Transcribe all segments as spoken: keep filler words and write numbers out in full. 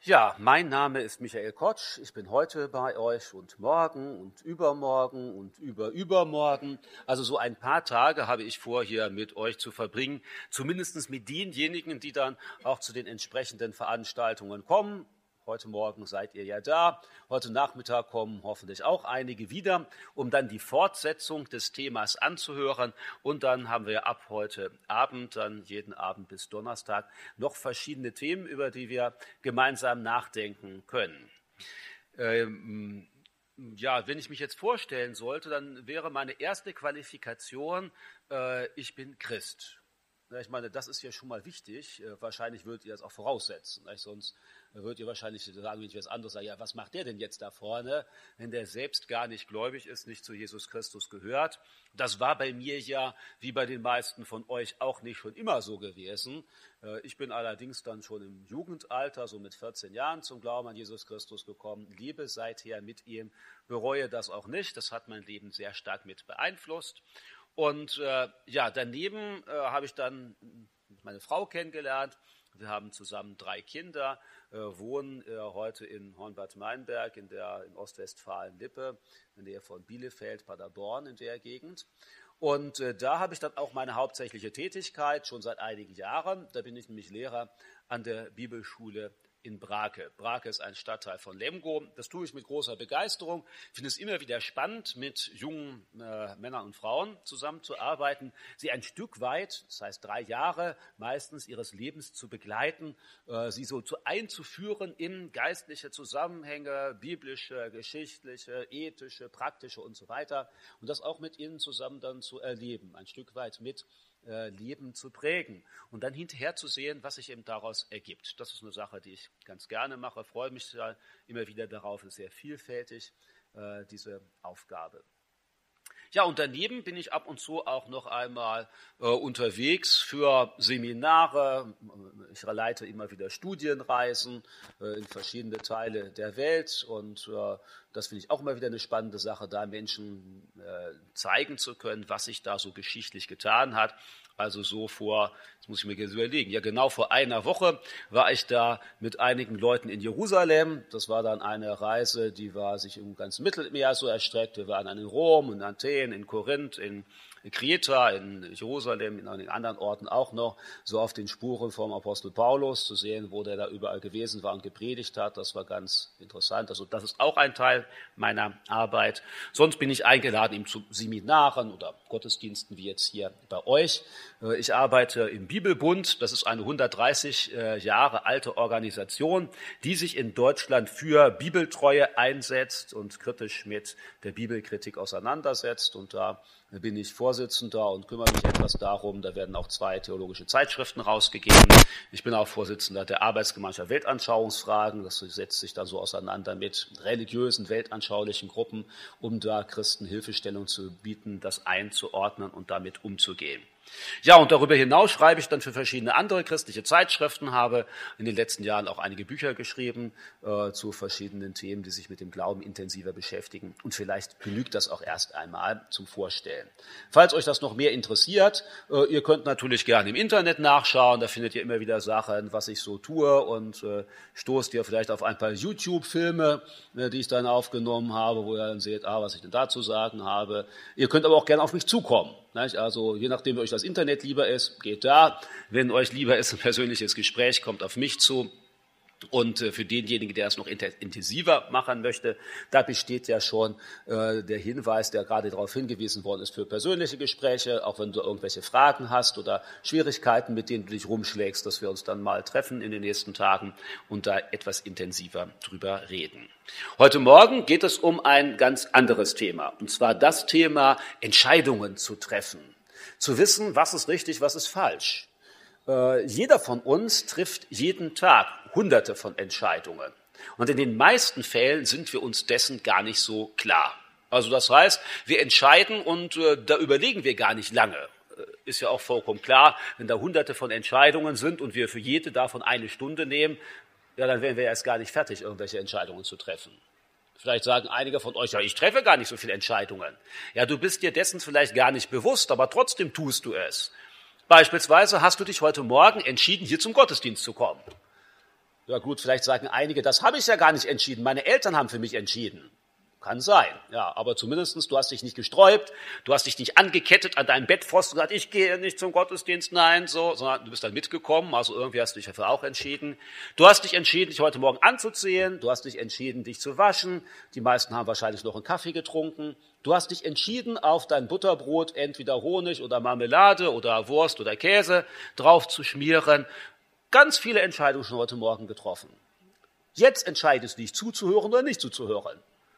Ja, mein Name ist Michael Kotsch. Ich bin heute bei euch und morgen und übermorgen und überübermorgen. Also so ein paar Tage habe ich vor, hier mit euch zu verbringen. Zumindest mit denjenigen, die dann auch zu den entsprechenden Veranstaltungen kommen. Heute Morgen seid ihr ja da. Heute Nachmittag kommen hoffentlich auch einige wieder, um dann die Fortsetzung des Themas anzuhören. Und dann haben wir ab heute Abend, dann jeden Abend bis Donnerstag, noch verschiedene Themen, über die wir gemeinsam nachdenken können. Ähm, ja, wenn ich mich jetzt vorstellen sollte, dann wäre meine erste Qualifikation, äh, ich bin Christ. Ich meine, das ist ja schon mal wichtig. Wahrscheinlich würdet ihr das auch voraussetzen. Sonst würdet ihr wahrscheinlich sagen, wenn ich was anderes sage, ja, was macht der denn jetzt da vorne, wenn der selbst gar nicht gläubig ist, nicht zu Jesus Christus gehört. Das war bei mir ja, wie bei den meisten von euch, auch nicht schon immer so gewesen. Ich bin allerdings dann schon im Jugendalter, so mit vierzehn Jahren, zum Glauben an Jesus Christus gekommen, lebe seither mit ihm, bereue das auch nicht. Das hat mein Leben sehr stark mit beeinflusst. Und äh, ja, daneben äh, habe ich dann meine Frau kennengelernt. Wir haben zusammen drei Kinder, äh, wohnen äh, heute in Hornbad Meinberg in der in Ostwestfalen-Lippe, in der Nähe von Bielefeld, Paderborn in der Gegend. Und äh, da habe ich dann auch meine hauptsächliche Tätigkeit, schon seit einigen Jahren. Da bin ich nämlich Lehrer an der Bibelschule in Brake. Brake ist ein Stadtteil von Lemgo. Das tue ich mit großer Begeisterung. Ich finde es immer wieder spannend, mit jungen äh, Männern und Frauen zusammenzuarbeiten, sie ein Stück weit, das heißt drei Jahre meistens ihres Lebens zu begleiten, äh, sie so zu einzuführen in geistliche Zusammenhänge, biblische, geschichtliche, ethische, praktische und so weiter. Und das auch mit ihnen zusammen dann zu erleben, ein Stück weit mit Leben zu prägen und dann hinterher zu sehen, was sich eben daraus ergibt. Das ist eine Sache, die ich ganz gerne mache, freue mich da immer wieder darauf, ist sehr vielfältig, äh, diese Aufgabe. Ja, und daneben bin ich ab und zu auch noch einmal äh, unterwegs für Seminare. Ich leite immer wieder Studienreisen äh, in verschiedene Teile der Welt und äh, das finde ich auch immer wieder eine spannende Sache, da Menschen äh, zeigen zu können, was sich da so geschichtlich getan hat. Also so vor, jetzt muss ich mir jetzt überlegen, ja genau vor einer Woche war ich da mit einigen Leuten in Jerusalem. Das war dann eine Reise, die war sich im ganzen Mittelmeer so erstreckt. Wir waren dann in Rom, in Athen, in Korinth, in Kreta, in Jerusalem, in einigen anderen Orten auch noch, so auf den Spuren vom Apostel Paulus zu sehen, wo der da überall gewesen war und gepredigt hat. Das war ganz interessant. Also das ist auch ein Teil meiner Arbeit. Sonst bin ich eingeladen eben zu Seminaren oder Gottesdiensten wie jetzt hier bei euch. Ich arbeite im Bibelbund. Das ist eine hundertdreißig Jahre alte Organisation, die sich in Deutschland für Bibeltreue einsetzt und kritisch mit der Bibelkritik auseinandersetzt. Und da bin ich Vorsitzender und kümmere mich etwas darum. Da werden auch zwei theologische Zeitschriften rausgegeben. Ich bin auch Vorsitzender der Arbeitsgemeinschaft Weltanschauungsfragen. Das setzt sich dann so auseinander mit religiösen, weltanschaulichen Gruppen, um da Christen Hilfestellung zu bieten, das einzuordnen und damit umzugehen. Ja, und darüber hinaus schreibe ich dann für verschiedene andere christliche Zeitschriften, habe in den letzten Jahren auch einige Bücher geschrieben äh, zu verschiedenen Themen, die sich mit dem Glauben intensiver beschäftigen. Und vielleicht genügt das auch erst einmal zum Vorstellen. Falls euch das noch mehr interessiert, äh, ihr könnt natürlich gerne im Internet nachschauen, da findet ihr immer wieder Sachen, was ich so tue und äh, stoßt ihr vielleicht auf ein paar YouTube-Filme, äh, die ich dann aufgenommen habe, wo ihr dann seht, ah, was ich denn da zu sagen habe. Ihr könnt aber auch gerne auf mich zukommen. Also je nachdem, wie euch das Internet lieber ist, geht da. Wenn euch lieber ist ein persönliches Gespräch, kommt auf mich zu. Und für denjenigen, der es noch intensiver machen möchte, da besteht ja schon äh, der Hinweis, der gerade darauf hingewiesen worden ist, für persönliche Gespräche, auch wenn du irgendwelche Fragen hast oder Schwierigkeiten, mit denen du dich rumschlägst, dass wir uns dann mal treffen in den nächsten Tagen und da etwas intensiver drüber reden. Heute Morgen geht es um ein ganz anderes Thema, und zwar das Thema, Entscheidungen zu treffen, zu wissen, was ist richtig, was ist falsch. Äh, jeder von uns trifft jeden Tag Hunderte von Entscheidungen. Und in den meisten Fällen sind wir uns dessen gar nicht so klar. Also das heißt, wir entscheiden und äh, da überlegen wir gar nicht lange. Äh, ist ja auch vollkommen klar, wenn da Hunderte von Entscheidungen sind und wir für jede davon eine Stunde nehmen, ja, dann wären wir erst gar nicht fertig, irgendwelche Entscheidungen zu treffen. Vielleicht sagen einige von euch, ja, ich treffe gar nicht so viele Entscheidungen. Ja, du bist dir dessen vielleicht gar nicht bewusst, aber trotzdem tust du es. Beispielsweise hast du dich heute Morgen entschieden, hier zum Gottesdienst zu kommen. Ja gut, vielleicht sagen einige, das habe ich ja gar nicht entschieden, meine Eltern haben für mich entschieden. Kann sein, ja, aber zumindestens du hast dich nicht gesträubt, du hast dich nicht angekettet an deinem Bettpfosten und gesagt, ich gehe nicht zum Gottesdienst, nein, so, sondern du bist dann mitgekommen, also irgendwie hast du dich dafür auch entschieden. Du hast dich entschieden, dich heute Morgen anzuziehen, du hast dich entschieden, dich zu waschen, die meisten haben wahrscheinlich noch einen Kaffee getrunken. Du hast dich entschieden, auf dein Butterbrot entweder Honig oder Marmelade oder Wurst oder Käse drauf zu schmieren. Ganz viele Entscheidungen schon heute Morgen getroffen. Jetzt entscheidest du dich, zuzuhören oder nicht zuzuhören.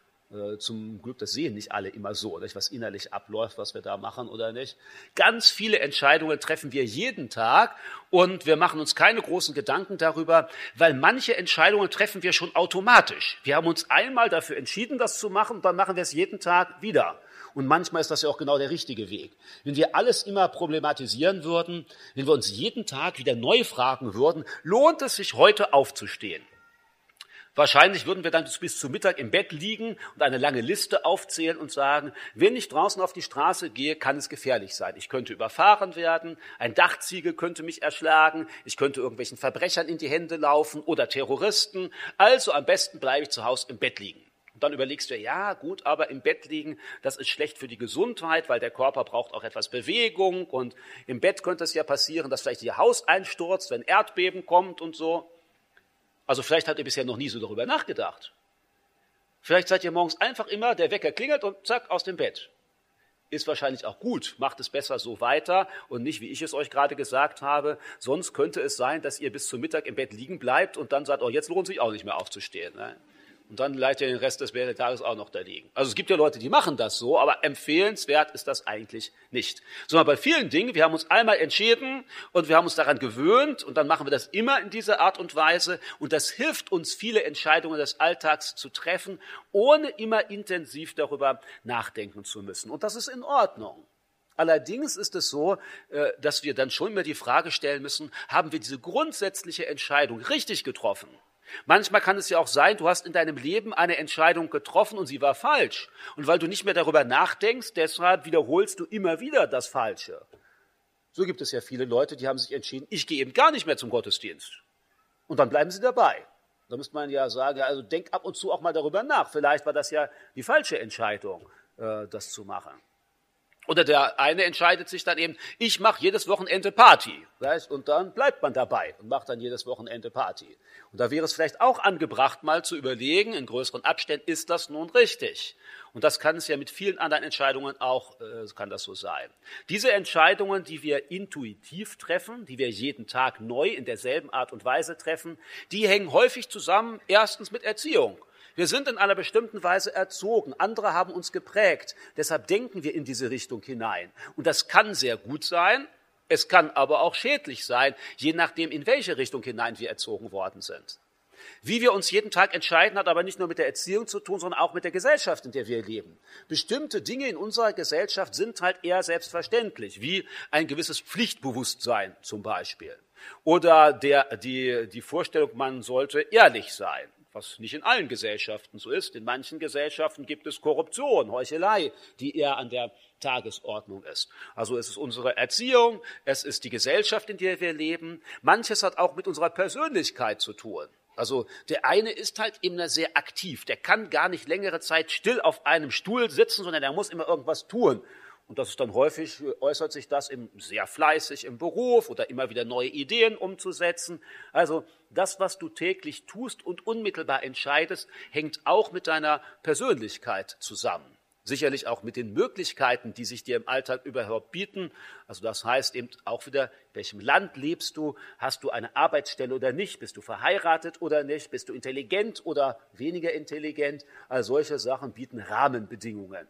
Zum Glück, das sehen nicht alle immer so, nicht, was innerlich abläuft, was wir da machen oder nicht. Ganz viele Entscheidungen treffen wir jeden Tag und wir machen uns keine großen Gedanken darüber, weil manche Entscheidungen treffen wir schon automatisch. Wir haben uns einmal dafür entschieden, das zu machen, und dann machen wir es jeden Tag wieder. Und manchmal ist das ja auch genau der richtige Weg. Wenn wir alles immer problematisieren würden, wenn wir uns jeden Tag wieder neu fragen würden, lohnt es sich heute aufzustehen? Wahrscheinlich würden wir dann bis zum Mittag im Bett liegen und eine lange Liste aufzählen und sagen, wenn ich draußen auf die Straße gehe, kann es gefährlich sein. Ich könnte überfahren werden, ein Dachziegel könnte mich erschlagen, ich könnte irgendwelchen Verbrechern in die Hände laufen oder Terroristen. Also am besten bleibe ich zu Hause im Bett liegen. Und dann überlegst du, ja gut, aber im Bett liegen, das ist schlecht für die Gesundheit, weil der Körper braucht auch etwas Bewegung. Und im Bett könnte es ja passieren, dass vielleicht Ihr Haus einstürzt, wenn Erdbeben kommt und so. Also vielleicht habt ihr bisher noch nie so darüber nachgedacht. Vielleicht seid ihr morgens einfach immer, der Wecker klingelt und zack, aus dem Bett. Ist wahrscheinlich auch gut, macht es besser so weiter und nicht, wie ich es euch gerade gesagt habe. Sonst könnte es sein, dass ihr bis zum Mittag im Bett liegen bleibt und dann sagt, oh, jetzt lohnt es sich auch nicht mehr aufzustehen. Ne? Und dann leitet ihr den Rest des Tages auch noch da liegen. Also es gibt ja Leute, die machen das so, aber empfehlenswert ist das eigentlich nicht. Sondern bei vielen Dingen, wir haben uns einmal entschieden und wir haben uns daran gewöhnt und dann machen wir das immer in dieser Art und Weise und das hilft uns, viele Entscheidungen des Alltags zu treffen, ohne immer intensiv darüber nachdenken zu müssen. Und das ist in Ordnung. Allerdings ist es so, dass wir dann schon immer die Frage stellen müssen, haben wir diese grundsätzliche Entscheidung richtig getroffen? Manchmal kann es ja auch sein, du hast in deinem Leben eine Entscheidung getroffen und sie war falsch. Und weil du nicht mehr darüber nachdenkst, deshalb wiederholst du immer wieder das Falsche. So gibt es ja viele Leute, die haben sich entschieden, ich gehe eben gar nicht mehr zum Gottesdienst. Und dann bleiben sie dabei. Da müsste man ja sagen, also denk ab und zu auch mal darüber nach. Vielleicht war das ja die falsche Entscheidung, das zu machen. Oder der eine entscheidet sich dann eben, ich mache jedes Wochenende Party. Und dann bleibt man dabei und macht dann jedes Wochenende Party. Und da wäre es vielleicht auch angebracht, mal zu überlegen, in größeren Abständen, ist das nun richtig? Und das kann es ja mit vielen anderen Entscheidungen auch, äh, kann das so sein. Diese Entscheidungen, die wir intuitiv treffen, die wir jeden Tag neu in derselben Art und Weise treffen, die hängen häufig zusammen, erstens mit Erziehung. Wir sind in einer bestimmten Weise erzogen, andere haben uns geprägt, deshalb denken wir in diese Richtung hinein. Und das kann sehr gut sein, es kann aber auch schädlich sein, je nachdem, in welche Richtung hinein wir erzogen worden sind. Wie wir uns jeden Tag entscheiden, hat aber nicht nur mit der Erziehung zu tun, sondern auch mit der Gesellschaft, in der wir leben. Bestimmte Dinge in unserer Gesellschaft sind halt eher selbstverständlich, wie ein gewisses Pflichtbewusstsein zum Beispiel. Oder der, die, die Vorstellung, man sollte ehrlich sein. Was nicht in allen Gesellschaften so ist. In manchen Gesellschaften gibt es Korruption, Heuchelei, die eher an der Tagesordnung ist. Also es ist unsere Erziehung, es ist die Gesellschaft, in der wir leben. Manches hat auch mit unserer Persönlichkeit zu tun. Also der eine ist halt immer sehr aktiv. Der kann gar nicht längere Zeit still auf einem Stuhl sitzen, sondern der muss immer irgendwas tun. Und das ist dann häufig, äußert sich das im, sehr fleißig im Beruf oder immer wieder neue Ideen umzusetzen. Also das, was du täglich tust und unmittelbar entscheidest, hängt auch mit deiner Persönlichkeit zusammen. Sicherlich auch mit den Möglichkeiten, die sich dir im Alltag überhaupt bieten. Also das heißt eben auch wieder, in welchem Land lebst du? Hast du eine Arbeitsstelle oder nicht? Bist du verheiratet oder nicht? Bist du intelligent oder weniger intelligent? All solche Sachen bieten Rahmenbedingungen.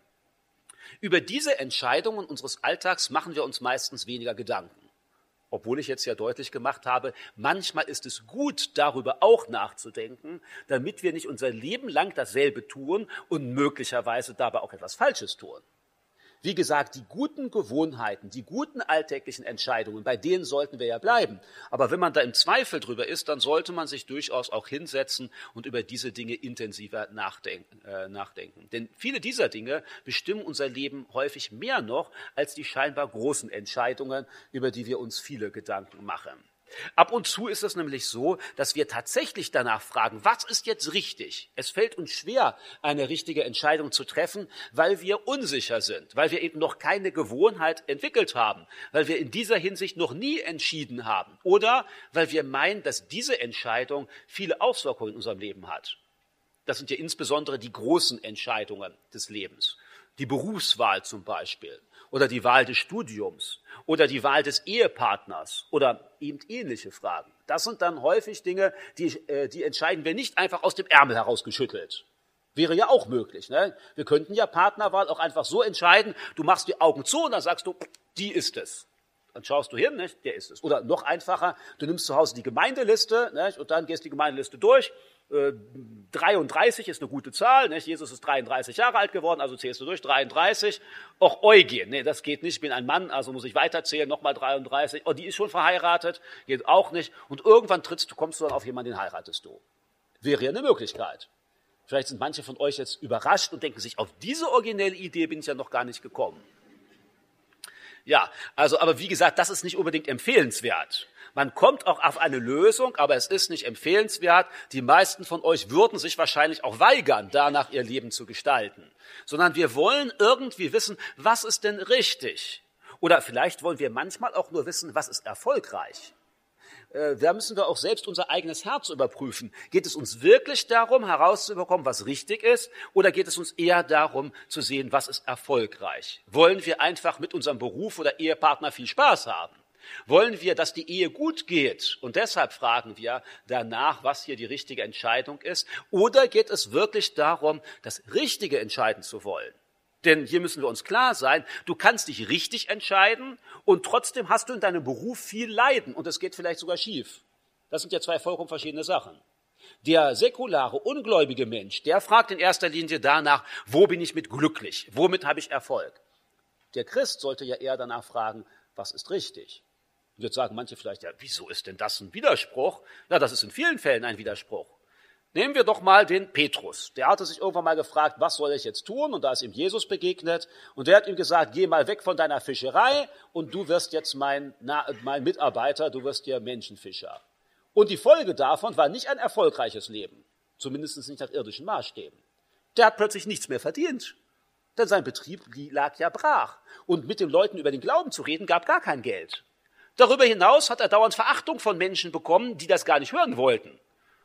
Über diese Entscheidungen unseres Alltags machen wir uns meistens weniger Gedanken. Obwohl ich jetzt ja deutlich gemacht habe, manchmal ist es gut, darüber auch nachzudenken, damit wir nicht unser Leben lang dasselbe tun und möglicherweise dabei auch etwas Falsches tun. Wie gesagt, die guten Gewohnheiten, die guten alltäglichen Entscheidungen, bei denen sollten wir ja bleiben. Aber wenn man da im Zweifel drüber ist, dann sollte man sich durchaus auch hinsetzen und über diese Dinge intensiver nachdenken. Äh, nachdenken. Denn viele dieser Dinge bestimmen unser Leben häufig mehr noch als die scheinbar großen Entscheidungen, über die wir uns viele Gedanken machen. Ab und zu ist es nämlich so, dass wir tatsächlich danach fragen, was ist jetzt richtig? Es fällt uns schwer, eine richtige Entscheidung zu treffen, weil wir unsicher sind, weil wir eben noch keine Gewohnheit entwickelt haben, weil wir in dieser Hinsicht noch nie entschieden haben oder weil wir meinen, dass diese Entscheidung viele Auswirkungen in unserem Leben hat. Das sind ja insbesondere die großen Entscheidungen des Lebens. Die Berufswahl zum Beispiel oder die Wahl des Studiums oder die Wahl des Ehepartners oder eben ähnliche Fragen. Das sind dann häufig Dinge, die, die entscheiden wir nicht einfach aus dem Ärmel herausgeschüttelt. Wäre ja auch möglich. Ne? Wir könnten ja Partnerwahl auch einfach so entscheiden, du machst die Augen zu und dann sagst du, die ist es. Dann schaust du hin, nicht? Der ist es. Oder noch einfacher, du nimmst zu Hause die Gemeindeliste, nicht? Und dann gehst die Gemeindeliste durch. Äh, dreiunddreißig ist eine gute Zahl. Nicht? Jesus ist dreiunddreißig Jahre alt geworden, also zählst du durch. dreiunddreißig. Auch Eugen, nee, das geht nicht. Ich bin ein Mann, also muss ich weiterzählen. Nochmal dreiunddreißig. Oh, die ist schon verheiratet. Geht auch nicht. Und irgendwann trittst du, kommst du dann auf jemanden, den heiratest du. Wäre ja eine Möglichkeit. Vielleicht sind manche von euch jetzt überrascht und denken sich, auf diese originelle Idee bin ich ja noch gar nicht gekommen. Ja, also, aber wie gesagt, das ist nicht unbedingt empfehlenswert. Man kommt auch auf eine Lösung, aber es ist nicht empfehlenswert. Die meisten von euch würden sich wahrscheinlich auch weigern, danach ihr Leben zu gestalten. Sondern wir wollen irgendwie wissen, was ist denn richtig? Oder vielleicht wollen wir manchmal auch nur wissen, was ist erfolgreich? Da müssen wir auch selbst unser eigenes Herz überprüfen. Geht es uns wirklich darum, herauszubekommen, was richtig ist, oder geht es uns eher darum, zu sehen, was ist erfolgreich? Wollen wir einfach mit unserem Beruf oder Ehepartner viel Spaß haben? Wollen wir, dass die Ehe gut geht? Und deshalb fragen wir danach, was hier die richtige Entscheidung ist. Oder geht es wirklich darum, das Richtige entscheiden zu wollen? Denn hier müssen wir uns klar sein, du kannst dich richtig entscheiden und trotzdem hast du in deinem Beruf viel Leiden und es geht vielleicht sogar schief. Das sind ja zwei vollkommen verschiedene Sachen. Der säkulare, ungläubige Mensch, der fragt in erster Linie danach, wo bin ich mit glücklich? Womit habe ich Erfolg? Der Christ sollte ja eher danach fragen, was ist richtig? Und jetzt sagen manche vielleicht, ja, wieso ist denn das ein Widerspruch? Ja, das ist in vielen Fällen ein Widerspruch. Nehmen wir doch mal den Petrus. Der hatte sich irgendwann mal gefragt, was soll ich jetzt tun? Und da ist ihm Jesus begegnet. Und der hat ihm gesagt, geh mal weg von deiner Fischerei und du wirst jetzt mein, mein Mitarbeiter, du wirst ja Menschenfischer. Und die Folge davon war nicht ein erfolgreiches Leben, zumindest nicht nach irdischen Maßstäben. Der hat plötzlich nichts mehr verdient, denn sein Betrieb lag ja brach. Und mit den Leuten über den Glauben zu reden, gab gar kein Geld. Darüber hinaus hat er dauernd Verachtung von Menschen bekommen, die das gar nicht hören wollten.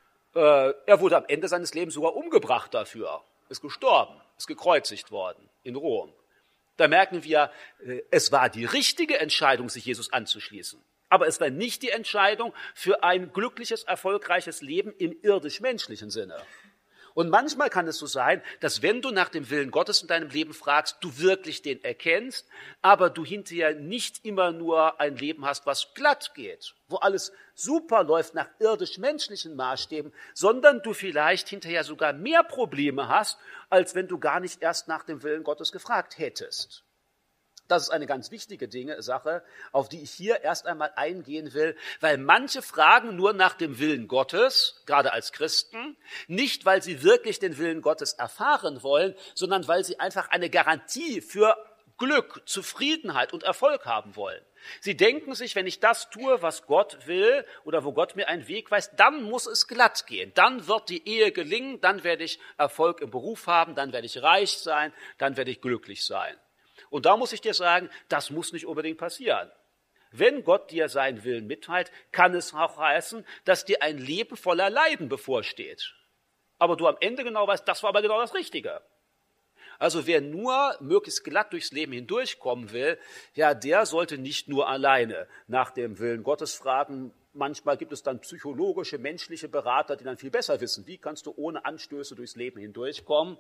Er wurde am Ende seines Lebens sogar umgebracht dafür, ist gestorben, ist gekreuzigt worden in Rom. Da merken wir, es war die richtige Entscheidung, sich Jesus anzuschließen. Aber es war nicht die Entscheidung für ein glückliches, erfolgreiches Leben im irdisch-menschlichen Sinne. Und manchmal kann es so sein, dass wenn du nach dem Willen Gottes in deinem Leben fragst, du wirklich den erkennst, aber du hinterher nicht immer nur ein Leben hast, was glatt geht, wo alles super läuft nach irdisch-menschlichen Maßstäben, sondern du vielleicht hinterher sogar mehr Probleme hast, als wenn du gar nicht erst nach dem Willen Gottes gefragt hättest. Das ist eine ganz wichtige Dinge, Sache, auf die ich hier erst einmal eingehen will, weil manche fragen nur nach dem Willen Gottes, gerade als Christen, nicht, weil sie wirklich den Willen Gottes erfahren wollen, sondern weil sie einfach eine Garantie für Glück, Zufriedenheit und Erfolg haben wollen. Sie denken sich, wenn ich das tue, was Gott will oder wo Gott mir einen Weg weist, dann muss es glatt gehen, dann wird die Ehe gelingen, dann werde ich Erfolg im Beruf haben, dann werde ich reich sein, dann werde ich glücklich sein. Und da muss ich dir sagen, das muss nicht unbedingt passieren. Wenn Gott dir seinen Willen mitteilt, kann es auch heißen, dass dir ein Leben voller Leiden bevorsteht. Aber du am Ende genau weißt, das war aber genau das Richtige. Also wer nur möglichst glatt durchs Leben hindurchkommen will, ja, der sollte nicht nur alleine nach dem Willen Gottes fragen. Manchmal gibt es dann psychologische, menschliche Berater, die dann viel besser wissen, wie kannst du ohne Anstöße durchs Leben hindurchkommen.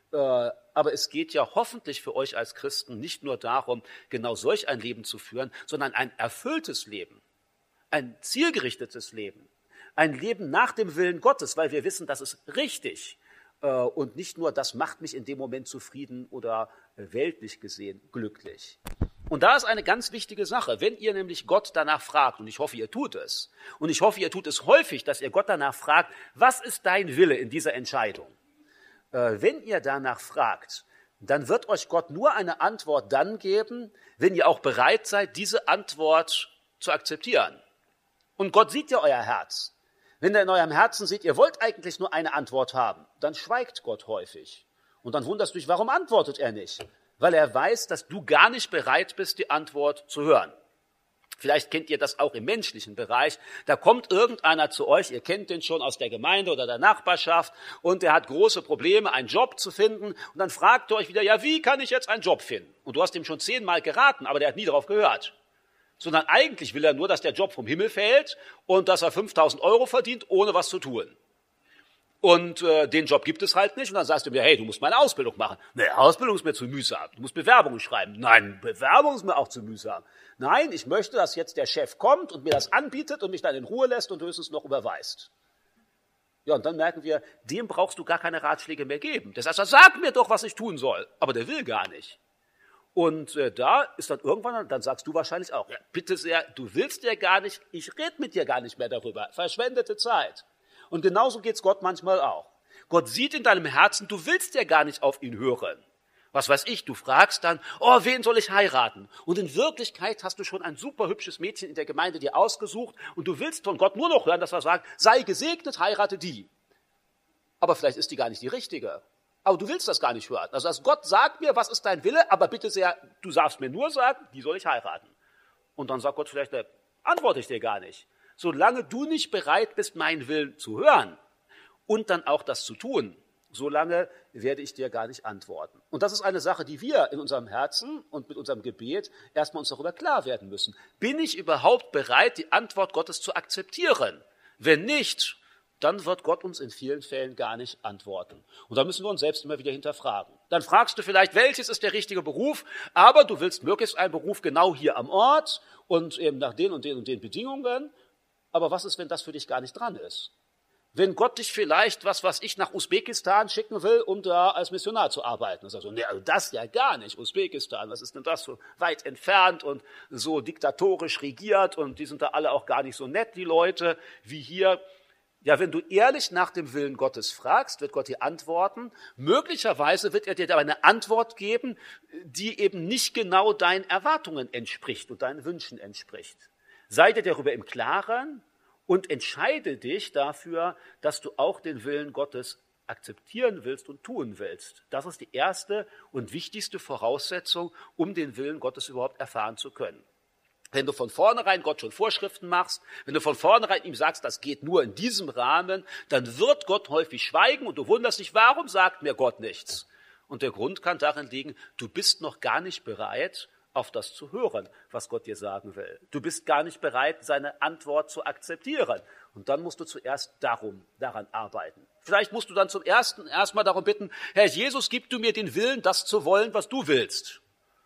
Aber es geht ja hoffentlich für euch als Christen nicht nur darum, genau solch ein Leben zu führen, sondern ein erfülltes Leben, ein zielgerichtetes Leben, ein Leben nach dem Willen Gottes, weil wir wissen, das ist richtig. Und nicht nur, das macht mich in dem Moment zufrieden oder weltlich gesehen glücklich. Und da ist eine ganz wichtige Sache. Wenn ihr nämlich Gott danach fragt, und ich hoffe, ihr tut es, und ich hoffe, ihr tut es häufig, dass ihr Gott danach fragt, was ist dein Wille in dieser Entscheidung? Wenn ihr danach fragt, dann wird euch Gott nur eine Antwort dann geben, wenn ihr auch bereit seid, diese Antwort zu akzeptieren. Und Gott sieht ja euer Herz. Wenn er in eurem Herzen sieht, ihr wollt eigentlich nur eine Antwort haben, dann schweigt Gott häufig. Und dann wunderst du dich, warum antwortet er nicht? Weil er weiß, dass du gar nicht bereit bist, die Antwort zu hören. Vielleicht kennt ihr das auch im menschlichen Bereich. Da kommt irgendeiner zu euch, ihr kennt den schon aus der Gemeinde oder der Nachbarschaft, und der hat große Probleme, einen Job zu finden. Und dann fragt er euch wieder, ja, wie kann ich jetzt einen Job finden? Und du hast ihm schon zehnmal geraten, aber der hat nie darauf gehört. Sondern eigentlich will er nur, dass der Job vom Himmel fällt und dass er fünftausend Euro verdient, ohne was zu tun. Und äh, den Job gibt es halt nicht. Und dann sagst du mir, hey, du musst meine Ausbildung machen. Nee, Ausbildung ist mir zu mühsam. Du musst Bewerbungen schreiben. Nein, Bewerbung ist mir auch zu mühsam. Nein, ich möchte, dass jetzt der Chef kommt und mir das anbietet und mich dann in Ruhe lässt und höchstens noch überweist. Ja, und dann merken wir, dem brauchst du gar keine Ratschläge mehr geben. Der sagt, sag mir doch, was ich tun soll. Aber der will gar nicht. Und äh, da ist dann irgendwann, dann sagst du wahrscheinlich auch, ja, bitte sehr, du willst ja gar nicht, ich rede mit dir gar nicht mehr darüber. Verschwendete Zeit. Und genauso geht's Gott manchmal auch. Gott sieht in deinem Herzen, du willst ja gar nicht auf ihn hören. Was weiß ich, du fragst dann, oh, wen soll ich heiraten? Und in Wirklichkeit hast du schon ein super hübsches Mädchen in der Gemeinde dir ausgesucht und du willst von Gott nur noch hören, dass er sagt, sei gesegnet, heirate die. Aber vielleicht ist die gar nicht die richtige. Aber du willst das gar nicht hören. Also Gott sagt mir, was ist dein Wille, aber bitte sehr, du darfst mir nur sagen, die soll ich heiraten. Und dann sagt Gott vielleicht, ne, antworte ich dir gar nicht. Solange du nicht bereit bist, meinen Willen zu hören und dann auch das zu tun, solange werde ich dir gar nicht antworten. Und das ist eine Sache, die wir in unserem Herzen und mit unserem Gebet erstmal uns darüber klar werden müssen. Bin ich überhaupt bereit, die Antwort Gottes zu akzeptieren? Wenn nicht, dann wird Gott uns in vielen Fällen gar nicht antworten. Und da müssen wir uns selbst immer wieder hinterfragen. Dann fragst du vielleicht, welches ist der richtige Beruf, aber du willst möglichst einen Beruf genau hier am Ort und eben nach den und den und den Bedingungen. Aber was ist, wenn das für dich gar nicht dran ist? Wenn Gott dich vielleicht, was was ich, nach Usbekistan schicken will, um da als Missionar zu arbeiten. Dann sagst du, nee, also das ja gar nicht, Usbekistan, was ist denn das, so weit entfernt und so diktatorisch regiert und die sind da alle auch gar nicht so nett, die Leute, wie hier. Ja, wenn du ehrlich nach dem Willen Gottes fragst, wird Gott dir antworten. Möglicherweise wird er dir aber eine Antwort geben, die eben nicht genau deinen Erwartungen entspricht und deinen Wünschen entspricht. Sei dir darüber im Klaren und entscheide dich dafür, dass du auch den Willen Gottes akzeptieren willst und tun willst. Das ist die erste und wichtigste Voraussetzung, um den Willen Gottes überhaupt erfahren zu können. Wenn du von vornherein Gott schon Vorschriften machst, wenn du von vornherein ihm sagst, das geht nur in diesem Rahmen, dann wird Gott häufig schweigen und du wunderst dich, warum sagt mir Gott nichts? Und der Grund kann darin liegen, du bist noch gar nicht bereit, auf das zu hören, was Gott dir sagen will. Du bist gar nicht bereit, seine Antwort zu akzeptieren. Und dann musst du zuerst darum, daran arbeiten. Vielleicht musst du dann zum Ersten erstmal darum bitten, Herr Jesus, gib du mir den Willen, das zu wollen, was du willst.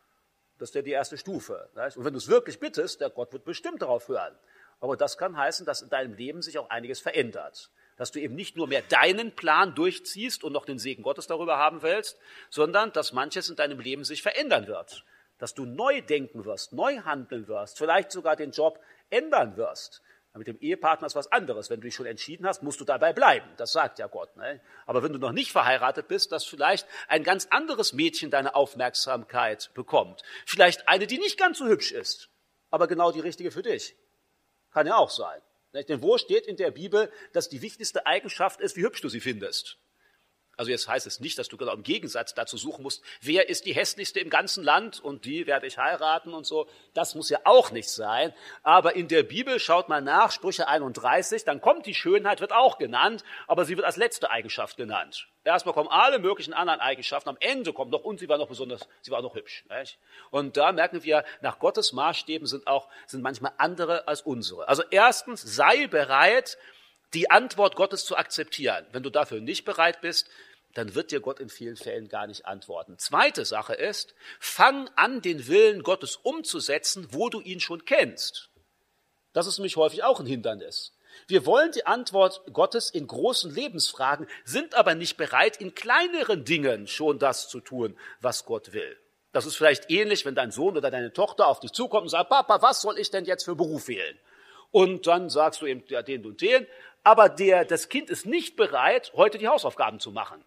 Das ist ja die erste Stufe. Und wenn du es wirklich bittest, der Gott wird bestimmt darauf hören. Aber das kann heißen, dass in deinem Leben sich auch einiges verändert. Dass du eben nicht nur mehr deinen Plan durchziehst und noch den Segen Gottes darüber haben willst, sondern dass manches in deinem Leben sich verändern wird. Dass du neu denken wirst, neu handeln wirst, vielleicht sogar den Job ändern wirst. Mit dem Ehepartner ist was anderes. Wenn du dich schon entschieden hast, musst du dabei bleiben. Das sagt ja Gott. Ne? Aber wenn du noch nicht verheiratet bist, dass vielleicht ein ganz anderes Mädchen deine Aufmerksamkeit bekommt. Vielleicht eine, die nicht ganz so hübsch ist, aber genau die richtige für dich. Kann ja auch sein. Ne? Denn wo steht in der Bibel, dass die wichtigste Eigenschaft ist, wie hübsch du sie findest? Also jetzt heißt es nicht, dass du genau im Gegensatz dazu suchen musst, wer ist die hässlichste im ganzen Land und die werde ich heiraten und so. Das muss ja auch nicht sein. Aber in der Bibel, schaut mal nach, Sprüche einunddreißig, dann kommt die Schönheit, wird auch genannt, aber sie wird als letzte Eigenschaft genannt. Erstmal kommen alle möglichen anderen Eigenschaften, am Ende kommt noch, und sie war noch besonders, sie war noch hübsch. Nicht? Und da merken wir, nach Gottes Maßstäben sind auch, sind manchmal andere als unsere. Also erstens, sei bereit, die Antwort Gottes zu akzeptieren. Wenn du dafür nicht bereit bist, dann wird dir Gott in vielen Fällen gar nicht antworten. Zweite Sache ist, fang an, den Willen Gottes umzusetzen, wo du ihn schon kennst. Das ist nämlich häufig auch ein Hindernis. Wir wollen die Antwort Gottes in großen Lebensfragen, sind aber nicht bereit, in kleineren Dingen schon das zu tun, was Gott will. Das ist vielleicht ähnlich, wenn dein Sohn oder deine Tochter auf dich zukommt und sagt, Papa, was soll ich denn jetzt für Beruf wählen? Und dann sagst du eben ja, den und den, aber der, das Kind ist nicht bereit, heute die Hausaufgaben zu machen.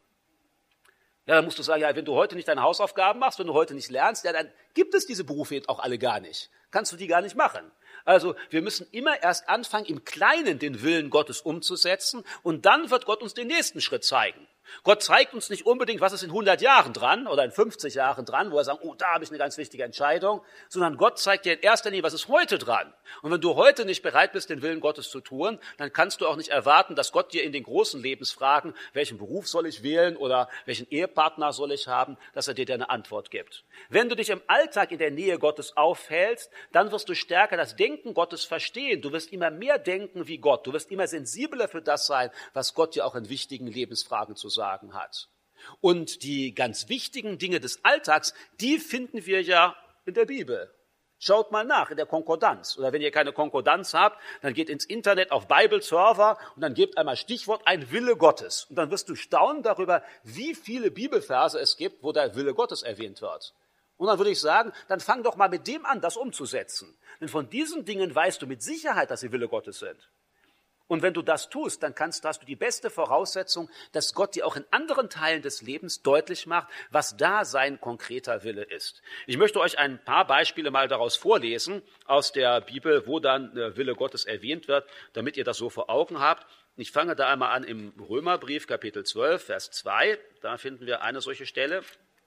Ja, dann musst du sagen, ja, wenn du heute nicht deine Hausaufgaben machst, wenn du heute nicht lernst, ja, dann gibt es diese Berufe jetzt auch alle gar nicht. Kannst du die gar nicht machen. Also wir müssen immer erst anfangen, im Kleinen den Willen Gottes umzusetzen und dann wird Gott uns den nächsten Schritt zeigen. Gott zeigt uns nicht unbedingt, was ist in hundert Jahren dran oder in fünfzig Jahren dran, wo er sagt, oh, da habe ich eine ganz wichtige Entscheidung, sondern Gott zeigt dir in erster Linie, was ist heute dran. Und wenn du heute nicht bereit bist, den Willen Gottes zu tun, dann kannst du auch nicht erwarten, dass Gott dir in den großen Lebensfragen, welchen Beruf soll ich wählen oder welchen Ehepartner soll ich haben, dass er dir eine Antwort gibt. Wenn du dich im Alltag in der Nähe Gottes aufhältst, dann wirst du stärker das Denken Gottes verstehen. Du wirst immer mehr denken wie Gott. Du wirst immer sensibler für das sein, was Gott dir auch in wichtigen Lebensfragen zu sagen hat. Und die ganz wichtigen Dinge des Alltags, die finden wir ja in der Bibel. Schaut mal nach in der Konkordanz. Oder wenn ihr keine Konkordanz habt, dann geht ins Internet auf Bible-Server und dann gebt einmal Stichwort ein Wille Gottes. Und dann wirst du staunen darüber, wie viele Bibelverse es gibt, wo der Wille Gottes erwähnt wird. Und dann würde ich sagen, dann fang doch mal mit dem an, das umzusetzen. Denn von diesen Dingen weißt du mit Sicherheit, dass sie Wille Gottes sind. Und wenn du das tust, dann kannst, hast du die beste Voraussetzung, dass Gott dir auch in anderen Teilen des Lebens deutlich macht, was da sein konkreter Wille ist. Ich möchte euch ein paar Beispiele mal daraus vorlesen, aus der Bibel, wo dann der Wille Gottes erwähnt wird, damit ihr das so vor Augen habt. Ich fange da einmal an im Römerbrief, Kapitel zwölf, Vers zwei. Da finden wir eine solche Stelle.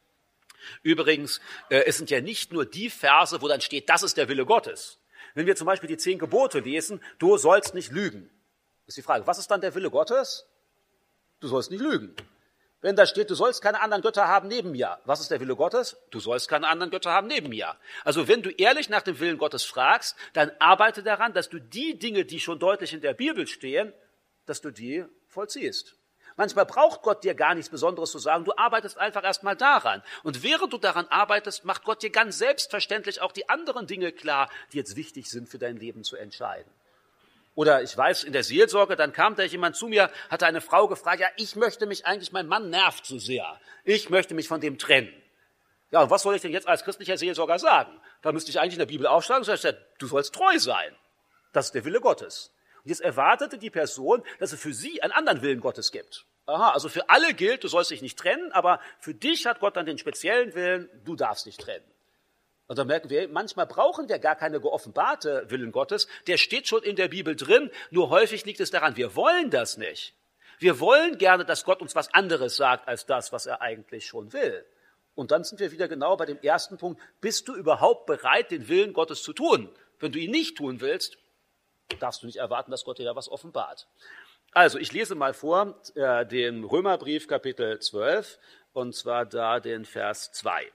Übrigens, äh, es sind ja nicht nur die Verse, wo dann steht, das ist der Wille Gottes. Wenn wir zum Beispiel die zehn Gebote lesen, du sollst nicht lügen. Ist die Frage, was ist dann der Wille Gottes? Du sollst nicht lügen. Wenn da steht, du sollst keine anderen Götter haben neben mir. Was ist der Wille Gottes? Du sollst keine anderen Götter haben neben mir. Also wenn du ehrlich nach dem Willen Gottes fragst, dann arbeite daran, dass du die Dinge, die schon deutlich in der Bibel stehen, dass du die vollziehst. Manchmal braucht Gott dir gar nichts Besonderes zu sagen, du arbeitest einfach erstmal daran. Und während du daran arbeitest, macht Gott dir ganz selbstverständlich auch die anderen Dinge klar, die jetzt wichtig sind für dein Leben zu entscheiden. Oder ich weiß, in der Seelsorge, dann kam da jemand zu mir, hatte eine Frau gefragt, ja, ich möchte mich eigentlich, mein Mann nervt so sehr. Ich möchte mich von dem trennen. Ja, und was soll ich denn jetzt als christlicher Seelsorger sagen? Da müsste ich eigentlich in der Bibel aufschlagen und sagen, du sollst treu sein. Das ist der Wille Gottes. Und jetzt erwartete die Person, dass es für sie einen anderen Willen Gottes gibt. Aha, also für alle gilt, du sollst dich nicht trennen, aber für dich hat Gott dann den speziellen Willen, du darfst dich trennen. Und dann merken wir, manchmal brauchen wir gar keine geoffenbarte Willen Gottes. Der steht schon in der Bibel drin, nur häufig liegt es daran, wir wollen das nicht. Wir wollen gerne, dass Gott uns was anderes sagt, als das, was er eigentlich schon will. Und dann sind wir wieder genau bei dem ersten Punkt, bist du überhaupt bereit, den Willen Gottes zu tun? Wenn du ihn nicht tun willst, darfst du nicht erwarten, dass Gott dir da was offenbart. Also, ich lese mal vor, äh, den Römerbrief, Kapitel zwölf, und zwar da den Vers zwei.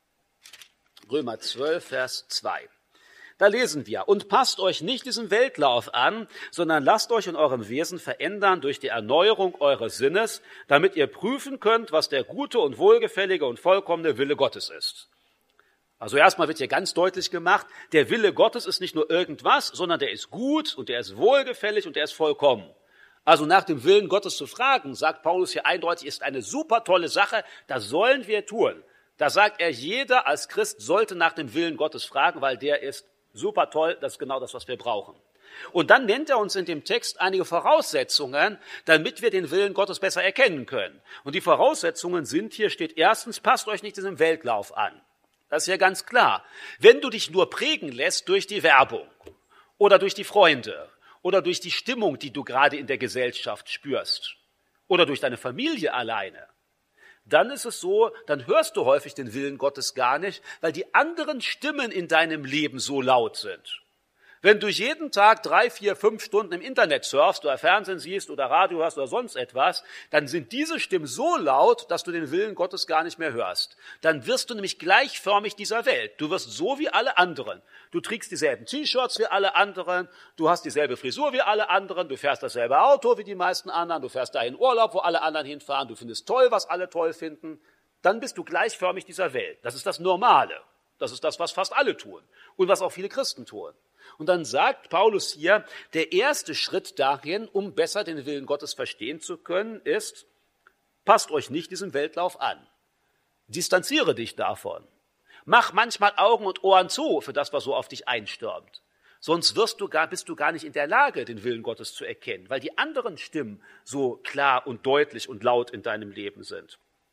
Römer zwölf, Vers zwei. Da lesen wir, und passt euch nicht diesem Weltlauf an, sondern lasst euch in eurem Wesen verändern durch die Erneuerung eures Sinnes, damit ihr prüfen könnt, was der gute und wohlgefällige und vollkommene Wille Gottes ist. Also erstmal wird hier ganz deutlich gemacht, der Wille Gottes ist nicht nur irgendwas, sondern der ist gut und der ist wohlgefällig und der ist vollkommen. Also nach dem Willen Gottes zu fragen, sagt Paulus hier eindeutig, ist eine super tolle Sache, das sollen wir tun. Da sagt er, jeder als Christ sollte nach dem Willen Gottes fragen, weil der ist super toll, das ist genau das, was wir brauchen. Und dann nennt er uns in dem Text einige Voraussetzungen, damit wir den Willen Gottes besser erkennen können. Und die Voraussetzungen sind, hier steht erstens, passt euch nicht diesem Weltlauf an. Das ist ja ganz klar. Wenn du dich nur prägen lässt durch die Werbung oder durch die Freunde oder durch die Stimmung, die du gerade in der Gesellschaft spürst oder durch deine Familie alleine, dann ist es so, dann hörst du häufig den Willen Gottes gar nicht, weil die anderen Stimmen in deinem Leben so laut sind. Wenn du jeden Tag drei, vier, fünf Stunden im Internet surfst oder Fernsehen siehst oder Radio hörst oder sonst etwas, dann sind diese Stimmen so laut, dass du den Willen Gottes gar nicht mehr hörst. Dann wirst du nämlich gleichförmig dieser Welt. Du wirst so wie alle anderen. Du trägst dieselben T-Shirts wie alle anderen, du hast dieselbe Frisur wie alle anderen, du fährst dasselbe Auto wie die meisten anderen, du fährst da in Urlaub, wo alle anderen hinfahren, du findest toll, was alle toll finden. Dann bist du gleichförmig dieser Welt. Das ist das Normale. Das ist das, was fast alle tun und was auch viele Christen tun. Und dann sagt Paulus hier, der erste Schritt dahin, um besser den Willen Gottes verstehen zu können, ist, passt euch nicht diesem Weltlauf an. Distanziere dich davon. Mach manchmal Augen und Ohren zu für das, was so auf dich einstürmt. Sonst wirst du gar, bist du gar nicht in der Lage, den Willen Gottes zu erkennen, weil die anderen Stimmen so klar und deutlich und laut in deinem Leben sind.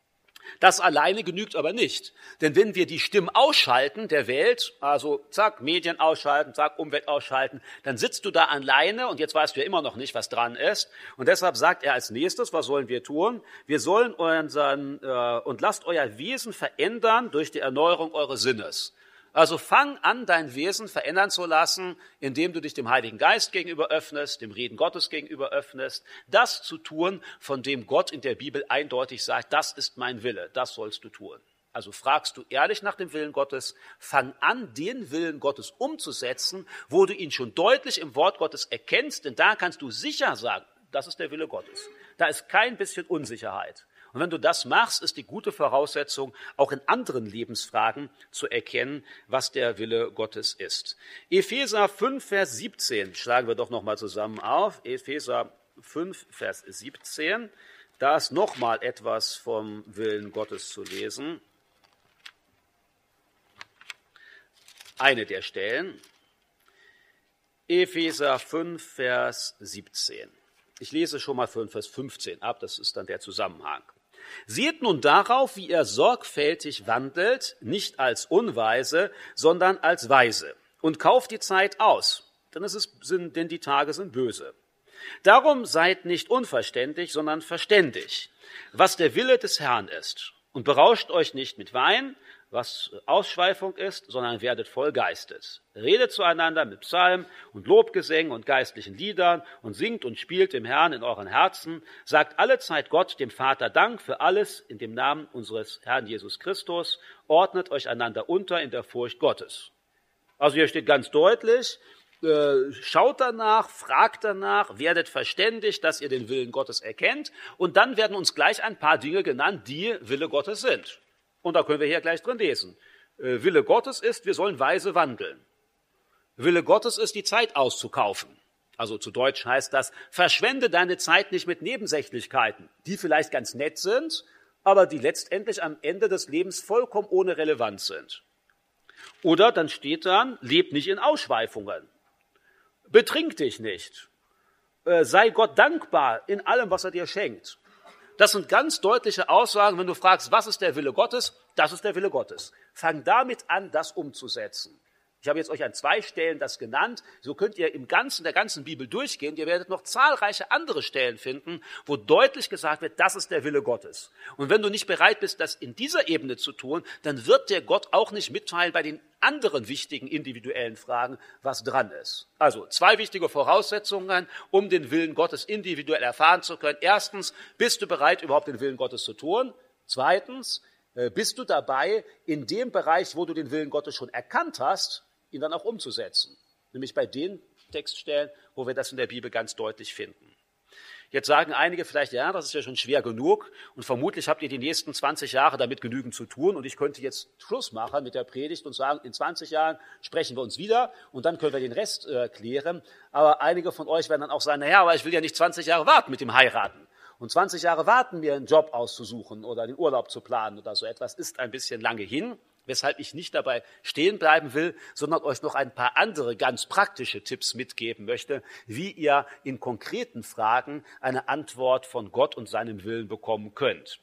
Das alleine genügt aber nicht. Denn wenn wir die Stimmen ausschalten der Welt, also zack, Medien ausschalten, zack, Umwelt ausschalten, dann sitzt du da alleine und jetzt weißt du ja immer noch nicht, was dran ist. Und deshalb sagt er als nächstes, was sollen wir tun? Wir sollen unseren, äh, und lasst euer Wesen verändern durch die Erneuerung eures Sinnes. Also fang an, dein Wesen verändern zu lassen, indem du dich dem Heiligen Geist gegenüber öffnest, dem Reden Gottes gegenüber öffnest, das zu tun, von dem Gott in der Bibel eindeutig sagt, das ist mein Wille, das sollst du tun. Also fragst du ehrlich nach dem Willen Gottes, fang an, den Willen Gottes umzusetzen, wo du ihn schon deutlich im Wort Gottes erkennst, denn da kannst du sicher sagen, das ist der Wille Gottes. Da ist kein bisschen Unsicherheit. Und wenn du das machst, ist die gute Voraussetzung, auch in anderen Lebensfragen zu erkennen, was der Wille Gottes ist. Epheser fünf, Vers siebzehn, schlagen wir doch nochmal zusammen auf. Epheser fünf, Vers siebzehn, da ist nochmal etwas vom Willen Gottes zu lesen. Eine der Stellen. Epheser fünf, Vers siebzehn. Ich lese schon mal von Vers fünfzehn ab, das ist dann der Zusammenhang. Seht nun darauf, wie ihr sorgfältig wandelt, nicht als Unweise, sondern als Weise. Und kauft die Zeit aus, denn, es ist, sind, denn die Tage sind böse. Darum seid nicht unverständig, sondern verständig, was der Wille des Herrn ist. Und berauscht euch nicht mit Wein, was Ausschweifung ist, sondern werdet voll Geistes. Redet zueinander mit Psalmen und Lobgesängen und geistlichen Liedern und singt und spielt dem Herrn in euren Herzen. Sagt allezeit Gott, dem Vater, Dank für alles in dem Namen unseres Herrn Jesus Christus. Ordnet euch einander unter in der Furcht Gottes. Also hier steht ganz deutlich, äh, schaut danach, fragt danach, werdet verständig, dass ihr den Willen Gottes erkennt. Und dann werden uns gleich ein paar Dinge genannt, die Wille Gottes sind. Und da können wir hier gleich drin lesen. Wille Gottes ist, wir sollen weise wandeln. Wille Gottes ist, die Zeit auszukaufen. Also zu Deutsch heißt das, verschwende deine Zeit nicht mit Nebensächlichkeiten, die vielleicht ganz nett sind, aber die letztendlich am Ende des Lebens vollkommen ohne Relevanz sind. Oder dann steht dann, leb nicht in Ausschweifungen. Betrink dich nicht. Sei Gott dankbar in allem, was er dir schenkt. Das sind ganz deutliche Aussagen, wenn du fragst, was ist der Wille Gottes? Das ist der Wille Gottes. Fang damit an, das umzusetzen. Ich habe jetzt euch an zwei Stellen das genannt. So könnt ihr im Ganzen der ganzen Bibel durchgehen. Ihr werdet noch zahlreiche andere Stellen finden, wo deutlich gesagt wird, das ist der Wille Gottes. Und wenn du nicht bereit bist, das in dieser Ebene zu tun, dann wird dir Gott auch nicht mitteilen bei den anderen wichtigen individuellen Fragen, was dran ist. Also zwei wichtige Voraussetzungen, um den Willen Gottes individuell erfahren zu können. Erstens, bist du bereit, überhaupt den Willen Gottes zu tun? Zweitens, bist du dabei, in dem Bereich, wo du den Willen Gottes schon erkannt hast, ihn dann auch umzusetzen? Nämlich bei den Textstellen, wo wir das in der Bibel ganz deutlich finden. Jetzt sagen einige vielleicht, ja, das ist ja schon schwer genug und vermutlich habt ihr die nächsten zwanzig Jahre damit genügend zu tun und ich könnte jetzt Schluss machen mit der Predigt und sagen, in zwanzig Jahren sprechen wir uns wieder und dann können wir den Rest äh, klären. Aber einige von euch werden dann auch sagen, naja, aber ich will ja nicht zwanzig Jahre warten mit dem Heiraten. Und zwanzig Jahre warten, mir einen Job auszusuchen oder den Urlaub zu planen oder so etwas, ist ein bisschen lange hin. Weshalb ich nicht dabei stehen bleiben will, sondern euch noch ein paar andere ganz praktische Tipps mitgeben möchte, wie ihr in konkreten Fragen eine Antwort von Gott und seinem Willen bekommen könnt.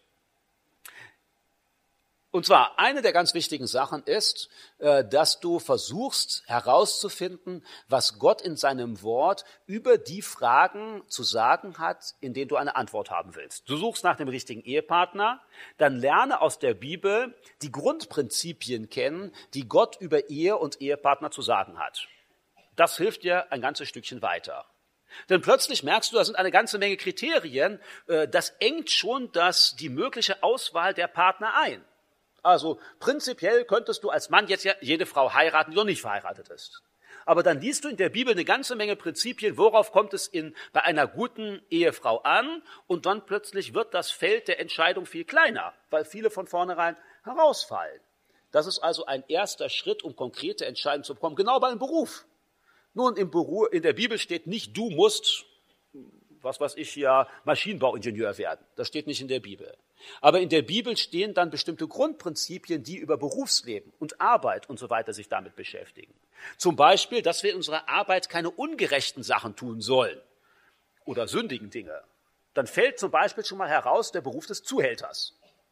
Und zwar, eine der ganz wichtigen Sachen ist, dass du versuchst herauszufinden, was Gott in seinem Wort über die Fragen zu sagen hat, in denen du eine Antwort haben willst. Du suchst nach dem richtigen Ehepartner, dann lerne aus der Bibel die Grundprinzipien kennen, die Gott über Ehe und Ehepartner zu sagen hat. Das hilft dir ein ganzes Stückchen weiter. Denn plötzlich merkst du, da sind eine ganze Menge Kriterien, das engt schon das, die mögliche Auswahl der Partner ein. Also prinzipiell könntest du als Mann jetzt ja jede Frau heiraten, die noch nicht verheiratet ist. Aber dann liest du in der Bibel eine ganze Menge Prinzipien, worauf kommt es in, bei einer guten Ehefrau an, und dann plötzlich wird das Feld der Entscheidung viel kleiner, weil viele von vornherein herausfallen. Das ist also ein erster Schritt, um konkrete Entscheidungen zu bekommen, genau beim Beruf. Nun, im Beruf, in der Bibel steht nicht, du musst, was weiß ich hier, Maschinenbauingenieur werden. Das steht nicht in der Bibel. Aber in der Bibel stehen dann bestimmte Grundprinzipien, die über Berufsleben und Arbeit und so weiter sich damit beschäftigen. Zum Beispiel, dass wir in unserer Arbeit keine ungerechten Sachen tun sollen oder sündigen Dinge. Dann fällt zum Beispiel schon mal heraus der Beruf des Zuhälters.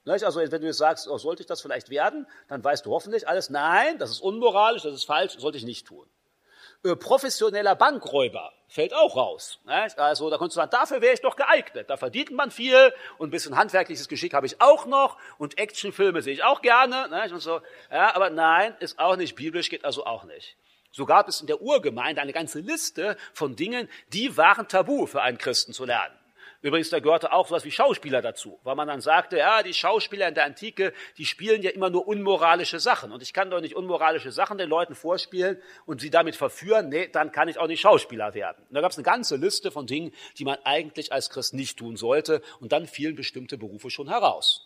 Nicht? Also wenn du jetzt sagst, oh, sollte ich das vielleicht werden, dann weißt du hoffentlich alles, nein, das ist unmoralisch, das ist falsch, sollte ich nicht tun. Äh, professioneller Bankräuber fällt auch raus. Nicht? Also da kannst du sagen, dafür wäre ich doch geeignet. Da verdient man viel und ein bisschen handwerkliches Geschick habe ich auch noch und Actionfilme sehe ich auch gerne. Nicht? Und so. Ja, aber nein, ist auch nicht biblisch, geht also auch nicht. So gab es in der Urgemeinde eine ganze Liste von Dingen, die waren tabu für einen Christen zu lernen. Übrigens, da gehörte auch sowas wie Schauspieler dazu, weil man dann sagte, ja, die Schauspieler in der Antike, die spielen ja immer nur unmoralische Sachen. Und ich kann doch nicht unmoralische Sachen den Leuten vorspielen und sie damit verführen, nee, dann kann ich auch nicht Schauspieler werden. Und da gab es eine ganze Liste von Dingen, die man eigentlich als Christ nicht tun sollte. Und dann fielen bestimmte Berufe schon heraus.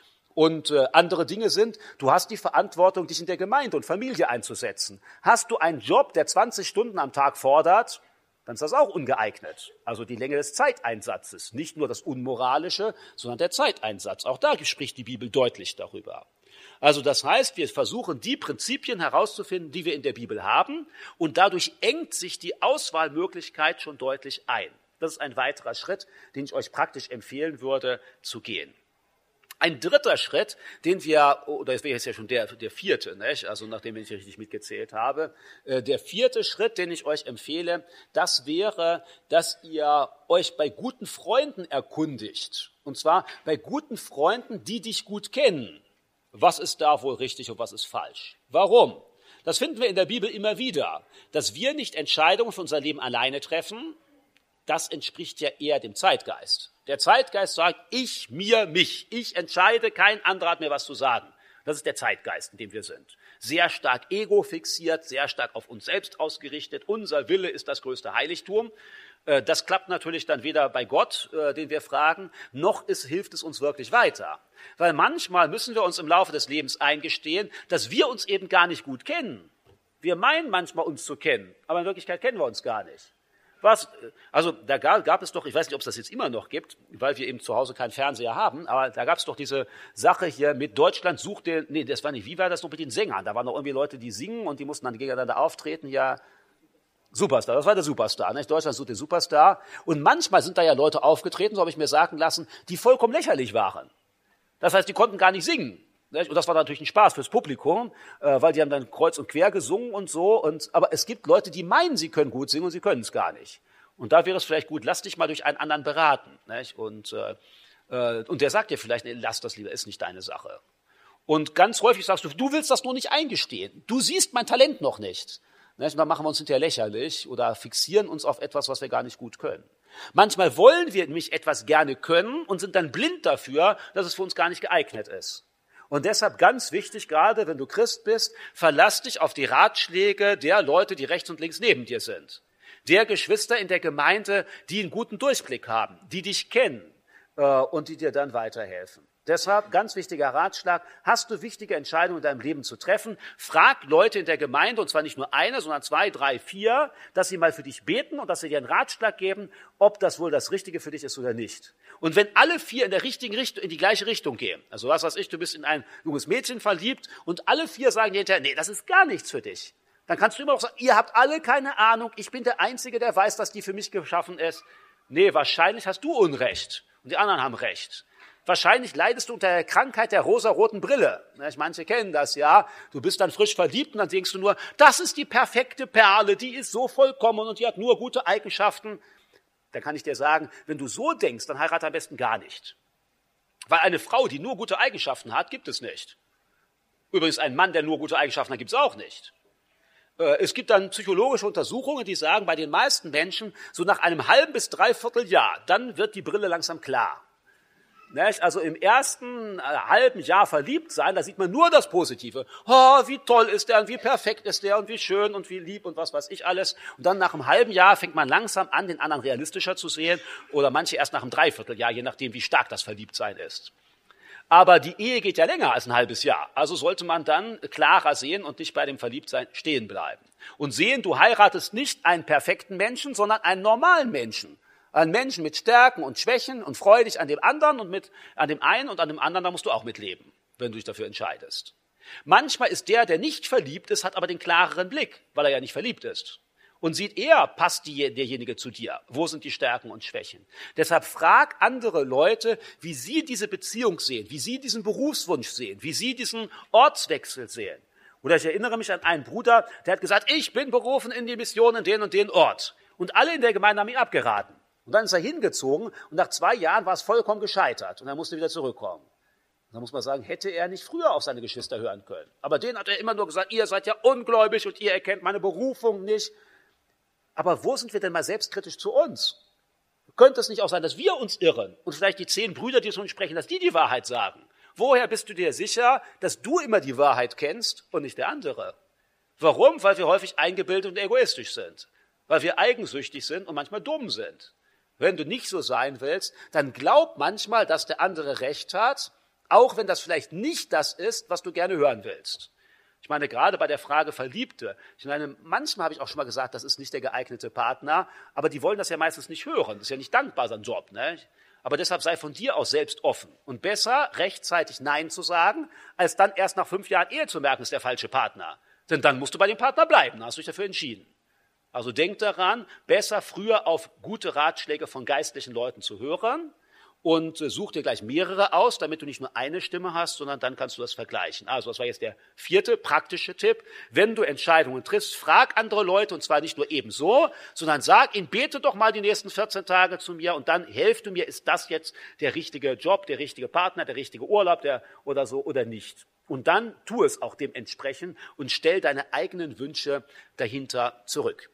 Und äh, andere Dinge sind, du hast die Verantwortung, dich in der Gemeinde und Familie einzusetzen. Hast du einen Job, der zwanzig Stunden am Tag fordert, dann ist das auch ungeeignet. Also die Länge des Zeiteinsatzes, nicht nur das Unmoralische, sondern der Zeiteinsatz. Auch da spricht die Bibel deutlich darüber. Also das heißt, wir versuchen, die Prinzipien herauszufinden, die wir in der Bibel haben, und dadurch engt sich die Auswahlmöglichkeit schon deutlich ein. Das ist ein weiterer Schritt, den ich euch praktisch empfehlen würde, zu gehen. Ein dritter Schritt, den wir, oder das wäre jetzt ja schon der, der vierte, nicht? Also nachdem ich richtig mitgezählt habe, äh, der vierte Schritt, den ich euch empfehle, das wäre, dass ihr euch bei guten Freunden erkundigt. Und zwar bei guten Freunden, die dich gut kennen. Was ist da wohl richtig und was ist falsch? Warum? Das finden wir in der Bibel immer wieder, dass wir nicht Entscheidungen für unser Leben alleine treffen. Das entspricht ja eher dem Zeitgeist. Der Zeitgeist sagt, ich, mir, mich. Ich entscheide, kein anderer hat mir was zu sagen. Das ist der Zeitgeist, in dem wir sind. Sehr stark ego-fixiert, sehr stark auf uns selbst ausgerichtet. Unser Wille ist das größte Heiligtum. Das klappt natürlich dann weder bei Gott, den wir fragen, noch ist, hilft es uns wirklich weiter. Weil manchmal müssen wir uns im Laufe des Lebens eingestehen, dass wir uns eben gar nicht gut kennen. Wir meinen manchmal, uns zu kennen, aber in Wirklichkeit kennen wir uns gar nicht. Was, also da gab, gab es doch, ich weiß nicht, ob es das jetzt immer noch gibt, weil wir eben zu Hause keinen Fernseher haben, aber da gab es doch diese Sache hier mit Deutschland sucht den, nee, das war nicht, wie war das noch mit den Sängern? Da waren noch irgendwie Leute, die singen und die mussten dann gegeneinander auftreten, ja, Superstar, das war der Superstar, nicht? Deutschland sucht den Superstar. Und manchmal sind da ja Leute aufgetreten, so habe ich mir sagen lassen, die vollkommen lächerlich waren. Das heißt, die konnten gar nicht singen. Und das war natürlich ein Spaß fürs Publikum, weil die haben dann kreuz und quer gesungen und so. Und, aber es gibt Leute, die meinen, sie können gut singen und sie können es gar nicht. Und da wäre es vielleicht gut, lass dich mal durch einen anderen beraten. Nicht? Und, äh, und der sagt dir vielleicht, nee, lass das lieber, ist nicht deine Sache. Und ganz häufig sagst du, du willst das nur nicht eingestehen. Du siehst mein Talent noch nicht. Nicht? Und dann machen wir uns hinterher lächerlich oder fixieren uns auf etwas, was wir gar nicht gut können. Manchmal wollen wir nämlich etwas gerne können und sind dann blind dafür, dass es für uns gar nicht geeignet ist. Und deshalb ganz wichtig, gerade wenn du Christ bist, verlass dich auf die Ratschläge der Leute, die rechts und links neben dir sind. Der Geschwister in der Gemeinde, die einen guten Durchblick haben, die dich kennen äh, und die dir dann weiterhelfen. Deshalb ganz wichtiger Ratschlag, hast du wichtige Entscheidungen in deinem Leben zu treffen, frag Leute in der Gemeinde, und zwar nicht nur eine, sondern zwei, drei, vier, dass sie mal für dich beten und dass sie dir einen Ratschlag geben, ob das wohl das Richtige für dich ist oder nicht. Und wenn alle vier in der richtigen Richtung, in die gleiche Richtung gehen, also was weiß ich, du bist in ein junges Mädchen verliebt und alle vier sagen dir hinterher, nee, das ist gar nichts für dich. Dann kannst du immer noch sagen, ihr habt alle keine Ahnung, ich bin der Einzige, der weiß, dass die für mich geschaffen ist. Nee, wahrscheinlich hast du Unrecht und die anderen haben Recht. Wahrscheinlich leidest du unter der Krankheit der rosaroten Brille. Manche kennen das ja. Du bist dann frisch verliebt und dann denkst du nur, das ist die perfekte Perle, die ist so vollkommen und die hat nur gute Eigenschaften. Da kann ich dir sagen, wenn du so denkst, dann heirate am besten gar nicht. Weil eine Frau, die nur gute Eigenschaften hat, gibt es nicht. Übrigens, einen Mann, der nur gute Eigenschaften hat, gibt es auch nicht. Es gibt dann psychologische Untersuchungen, die sagen, bei den meisten Menschen, so nach einem halben bis dreiviertel Jahr, dann wird die Brille langsam klar. Also im ersten halben Jahr verliebt sein, da sieht man nur das Positive. Oh, wie toll ist der und wie perfekt ist der und wie schön und wie lieb und was weiß ich alles. Und dann nach einem halben Jahr fängt man langsam an, den anderen realistischer zu sehen oder manche erst nach einem Dreivierteljahr, je nachdem, wie stark das Verliebtsein ist. Aber die Ehe geht ja länger als ein halbes Jahr. Also sollte man dann klarer sehen und nicht bei dem Verliebtsein stehen bleiben. Und sehen, du heiratest nicht einen perfekten Menschen, sondern einen normalen Menschen. Ein Menschen mit Stärken und Schwächen und freu dich an dem anderen und mit, an dem einen und an dem anderen, da musst du auch mitleben, wenn du dich dafür entscheidest. Manchmal ist der, der nicht verliebt ist, hat aber den klareren Blick, weil er ja nicht verliebt ist. und sieht eher, passt die, derjenige zu dir? Wo sind die Stärken und Schwächen? Deshalb frag andere Leute, wie sie diese Beziehung sehen, wie sie diesen Berufswunsch sehen, wie sie diesen Ortswechsel sehen. Oder ich erinnere mich an einen Bruder, der hat gesagt, ich bin berufen in die Mission in den und den Ort. Und alle in der Gemeinde haben ihn abgeraten. Und dann ist er hingezogen und nach zwei Jahren war es vollkommen gescheitert und er musste wieder zurückkommen. Und dann muss man sagen, hätte er nicht früher auf seine Geschwister hören können. Aber denen hat er immer nur gesagt, ihr seid ja ungläubig und ihr erkennt meine Berufung nicht. Aber wo sind wir denn mal selbstkritisch zu uns? Könnte es nicht auch sein, dass wir uns irren und vielleicht die zehn Brüder, die zu uns sprechen, dass die die Wahrheit sagen? Woher bist du dir sicher, dass du immer die Wahrheit kennst und nicht der andere? Warum? Weil wir häufig eingebildet und egoistisch sind. Weil wir eigensüchtig sind und manchmal dumm sind. Wenn du nicht so sein willst, dann glaub manchmal, dass der andere Recht hat, auch wenn das vielleicht nicht das ist, was du gerne hören willst. Ich meine, gerade bei der Frage Verliebte, ich meine, manchmal habe ich auch schon mal gesagt, das ist nicht der geeignete Partner, aber die wollen das ja meistens nicht hören. Das ist ja nicht dankbar, sein Job, ne? Aber deshalb sei von dir aus selbst offen und besser rechtzeitig Nein zu sagen, als dann erst nach fünf Jahren Ehe zu merken, ist der falsche Partner. Denn dann musst du bei dem Partner bleiben, dann hast du dich dafür entschieden. Also denk daran, besser früher auf gute Ratschläge von geistlichen Leuten zu hören und such dir gleich mehrere aus, damit du nicht nur eine Stimme hast, sondern dann kannst du das vergleichen. Also das war jetzt der vierte praktische Tipp. Wenn du Entscheidungen triffst, frag andere Leute und zwar nicht nur ebenso, sondern sag ihnen, bete doch mal die nächsten vierzehn Tage zu mir und dann helft du mir, ist das jetzt der richtige Job, der richtige Partner, der richtige Urlaub der, oder so oder nicht. Und dann tu es auch dementsprechend und stell deine eigenen Wünsche dahinter zurück.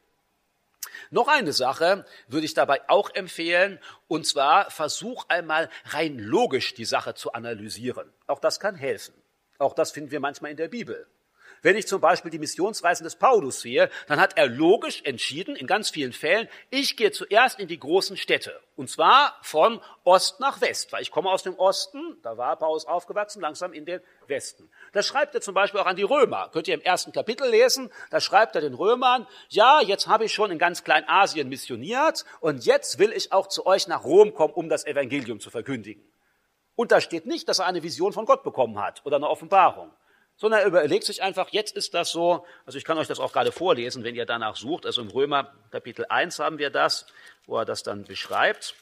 Noch eine Sache würde ich dabei auch empfehlen, und zwar versuch einmal rein logisch die Sache zu analysieren. Auch das kann helfen. Auch das finden wir manchmal in der Bibel. Wenn ich zum Beispiel die Missionsreisen des Paulus sehe, dann hat er logisch entschieden, in ganz vielen Fällen, ich gehe zuerst in die großen Städte. Und zwar von Ost nach West, weil ich komme aus dem Osten, da war Paulus aufgewachsen, langsam in den Westen. Das schreibt er zum Beispiel auch an die Römer. Könnt ihr im ersten Kapitel lesen, da schreibt er den Römern, ja, jetzt habe ich schon in ganz Kleinasien missioniert und jetzt will ich auch zu euch nach Rom kommen, um das Evangelium zu verkündigen. Und da steht nicht, dass er eine Vision von Gott bekommen hat oder eine Offenbarung. Sondern er überlegt sich einfach, jetzt ist das so, also ich kann euch das auch gerade vorlesen, wenn ihr danach sucht, also im Römer Kapitel eins haben wir das, wo er das dann beschreibt,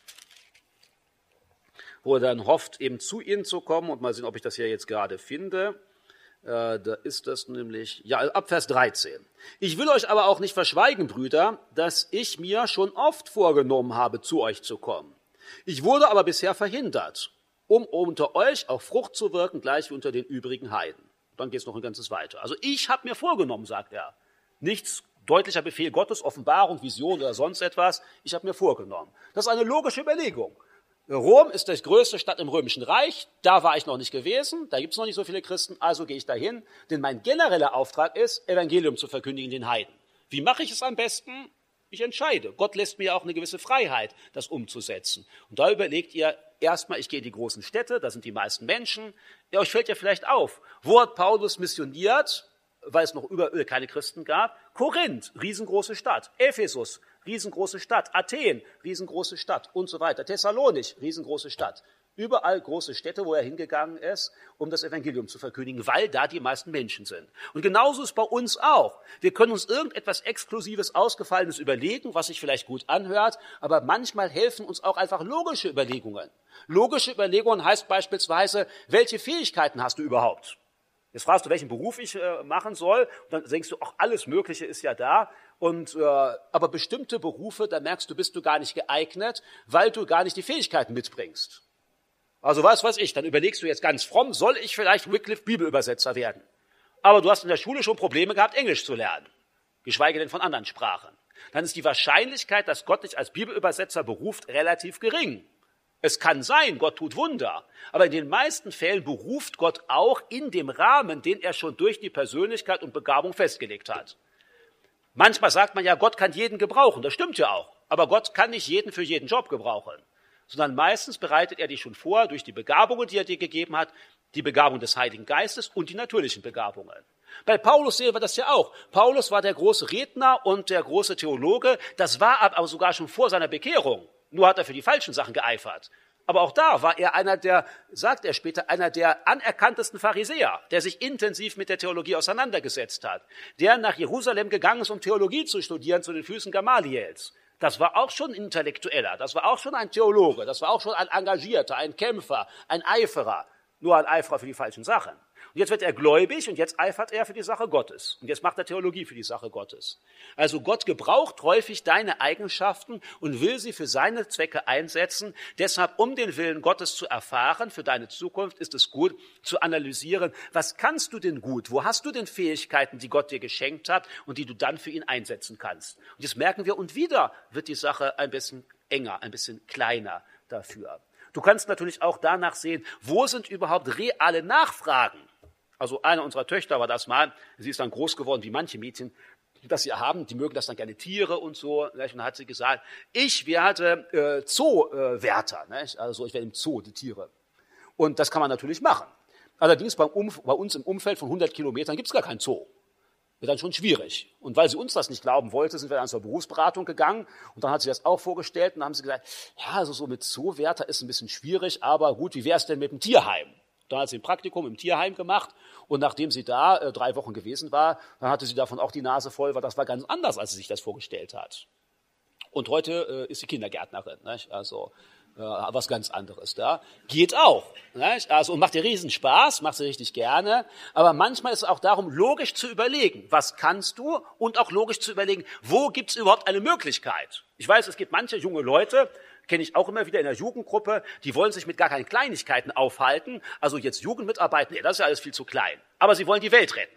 wo er dann hofft, eben zu ihnen zu kommen und mal sehen, ob ich das hier jetzt gerade finde. Äh, da ist das nämlich, ja, ab Vers dreizehn. Ich will euch aber auch nicht verschweigen, Brüder, dass ich mir schon oft vorgenommen habe, zu euch zu kommen. Ich wurde aber bisher verhindert, um unter euch auch Frucht zu wirken, gleich wie unter den übrigen Heiden. Dann geht es noch ein ganzes weiter. Also ich habe mir vorgenommen, sagt er. Nichts deutlicher Befehl Gottes, Offenbarung, Vision oder sonst etwas. Ich habe mir vorgenommen. Das ist eine logische Überlegung. Rom ist die größte Stadt im Römischen Reich. Da war ich noch nicht gewesen. Da gibt es noch nicht so viele Christen. Also gehe ich dahin. Denn mein genereller Auftrag ist, Evangelium zu verkündigen den Heiden. Wie mache ich es am besten? Ich entscheide. Gott lässt mir auch eine gewisse Freiheit, das umzusetzen. Und da überlegt ihr erstmal, ich gehe in die großen Städte, da sind die meisten Menschen. Ja, euch fällt ja vielleicht auf, wo hat Paulus missioniert, weil es noch überall keine Christen gab? Korinth, riesengroße Stadt. Ephesus, riesengroße Stadt. Athen, riesengroße Stadt und so weiter. Thessalonich, riesengroße Stadt. Überall große Städte, wo er hingegangen ist, um das Evangelium zu verkündigen, weil da die meisten Menschen sind. Und genauso ist es bei uns auch. Wir können uns irgendetwas Exklusives, Ausgefallenes überlegen, was sich vielleicht gut anhört, aber manchmal helfen uns auch einfach logische Überlegungen. Logische Überlegungen heißt beispielsweise, welche Fähigkeiten hast du überhaupt? Jetzt fragst du, welchen Beruf ich äh, machen soll, und dann denkst du, auch alles Mögliche ist ja da. Und, äh, aber bestimmte Berufe, da merkst du, bist du gar nicht geeignet, weil du gar nicht die Fähigkeiten mitbringst. Also was weiß ich, dann überlegst du jetzt ganz fromm, soll ich vielleicht Wycliffe Bibelübersetzer werden? Aber du hast in der Schule schon Probleme gehabt, Englisch zu lernen, geschweige denn von anderen Sprachen. Dann ist die Wahrscheinlichkeit, dass Gott dich als Bibelübersetzer beruft, relativ gering. Es kann sein, Gott tut Wunder, aber in den meisten Fällen beruft Gott auch in dem Rahmen, den er schon durch die Persönlichkeit und Begabung festgelegt hat. Manchmal sagt man ja, Gott kann jeden gebrauchen, das stimmt ja auch, aber Gott kann nicht jeden für jeden Job gebrauchen. Sondern meistens bereitet er dich schon vor durch die Begabungen, die er dir gegeben hat, die Begabung des Heiligen Geistes und die natürlichen Begabungen. Bei Paulus sehen wir das ja auch. Paulus war der große Redner und der große Theologe, das war aber sogar schon vor seiner Bekehrung. Nur hat er für die falschen Sachen geeifert. Aber auch da war er einer der, sagt er später, einer der anerkanntesten Pharisäer, der sich intensiv mit der Theologie auseinandergesetzt hat, der nach Jerusalem gegangen ist, um Theologie zu studieren zu den Füßen Gamaliels. Das war auch schon ein Intellektueller, das war auch schon ein Theologe, das war auch schon ein Engagierter, ein Kämpfer, ein Eiferer, nur ein Eiferer für die falschen Sachen. Und jetzt wird er gläubig und jetzt eifert er für die Sache Gottes. Und jetzt macht er Theologie für die Sache Gottes. Also Gott gebraucht häufig deine Eigenschaften und will sie für seine Zwecke einsetzen. Deshalb, um den Willen Gottes zu erfahren für deine Zukunft, ist es gut zu analysieren, was kannst du denn gut? Wo hast du denn Fähigkeiten, die Gott dir geschenkt hat und die du dann für ihn einsetzen kannst? Und jetzt merken wir, und wieder wird die Sache ein bisschen enger, ein bisschen kleiner dafür. Du kannst natürlich auch danach sehen, wo sind überhaupt reale Nachfragen? Also eine unserer Töchter war das mal, sie ist dann groß geworden, wie manche Mädchen das sie haben, die mögen das dann gerne Tiere und so. Und dann hat sie gesagt, ich werde äh, Zoowärter, also ich werde im Zoo die Tiere. Und das kann man natürlich machen. Allerdings beim Umf- bei uns im Umfeld von hundert Kilometern gibt es gar kein Zoo. Wird dann schon schwierig. Und weil sie uns das nicht glauben wollte, sind wir dann zur Berufsberatung gegangen und dann hat sie das auch vorgestellt und dann haben sie gesagt, ja, also so mit Zoowärter ist ein bisschen schwierig, aber gut, wie wäre es denn mit dem Tierheim? Dann hat sie ein Praktikum im Tierheim gemacht und nachdem sie da äh, drei Wochen gewesen war, dann hatte sie davon auch die Nase voll, weil das war ganz anders, als sie sich das vorgestellt hat. Und heute äh, ist sie Kindergärtnerin, nicht? Also äh, was ganz anderes da. Geht auch. Nicht? Also, und macht ihr riesen Spaß, macht sie richtig gerne. Aber manchmal ist es auch darum, logisch zu überlegen, was kannst du und auch logisch zu überlegen, wo gibt es überhaupt eine Möglichkeit. Ich weiß, es gibt manche junge Leute, kenne ich auch immer wieder in der Jugendgruppe, die wollen sich mit gar keinen Kleinigkeiten aufhalten. Also jetzt Jugendmitarbeiten, nee, das ist ja alles viel zu klein. Aber sie wollen die Welt retten.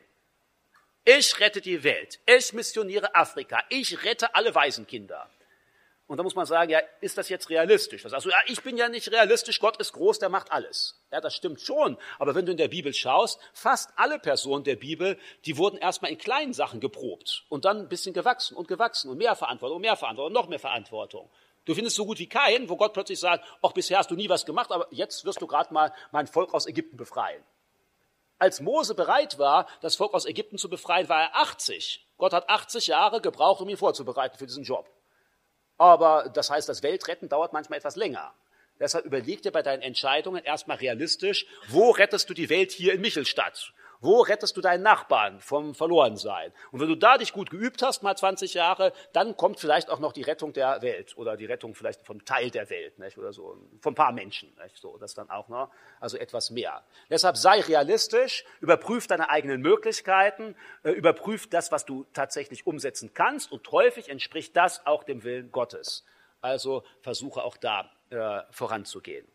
Ich rette die Welt. Ich missioniere Afrika. Ich rette alle Waisenkinder. Und da muss man sagen, ja, ist das jetzt realistisch? Das heißt, ja, ich bin ja nicht realistisch, Gott ist groß, der macht alles. Ja, das stimmt schon. Aber wenn du in der Bibel schaust, fast alle Personen der Bibel, die wurden erstmal in kleinen Sachen geprobt und dann ein bisschen gewachsen und gewachsen und mehr Verantwortung und mehr Verantwortung und noch mehr Verantwortung. Du findest so gut wie keinen, wo Gott plötzlich sagt, ach, bisher hast du nie was gemacht, aber jetzt wirst du gerade mal mein Volk aus Ägypten befreien. Als Mose bereit war, das Volk aus Ägypten zu befreien, war er achtzig. Gott hat achtzig Jahre gebraucht, um ihn vorzubereiten für diesen Job. Aber das heißt, das Weltretten dauert manchmal etwas länger. Deshalb überleg dir bei deinen Entscheidungen erstmal realistisch, wo rettest du die Welt hier in Michelstadt? Wo rettest du deinen Nachbarn vom Verlorensein? Und wenn du da dich gut geübt hast, mal zwanzig Jahre, dann kommt vielleicht auch noch die Rettung der Welt oder die Rettung vielleicht vom Teil der Welt, nicht? Oder so, von ein paar Menschen, nicht? So, das dann auch noch, also etwas mehr. Deshalb sei realistisch, überprüf deine eigenen Möglichkeiten, äh, überprüf das, was du tatsächlich umsetzen kannst und häufig entspricht das auch dem Willen Gottes. Also versuche auch da äh, voranzugehen.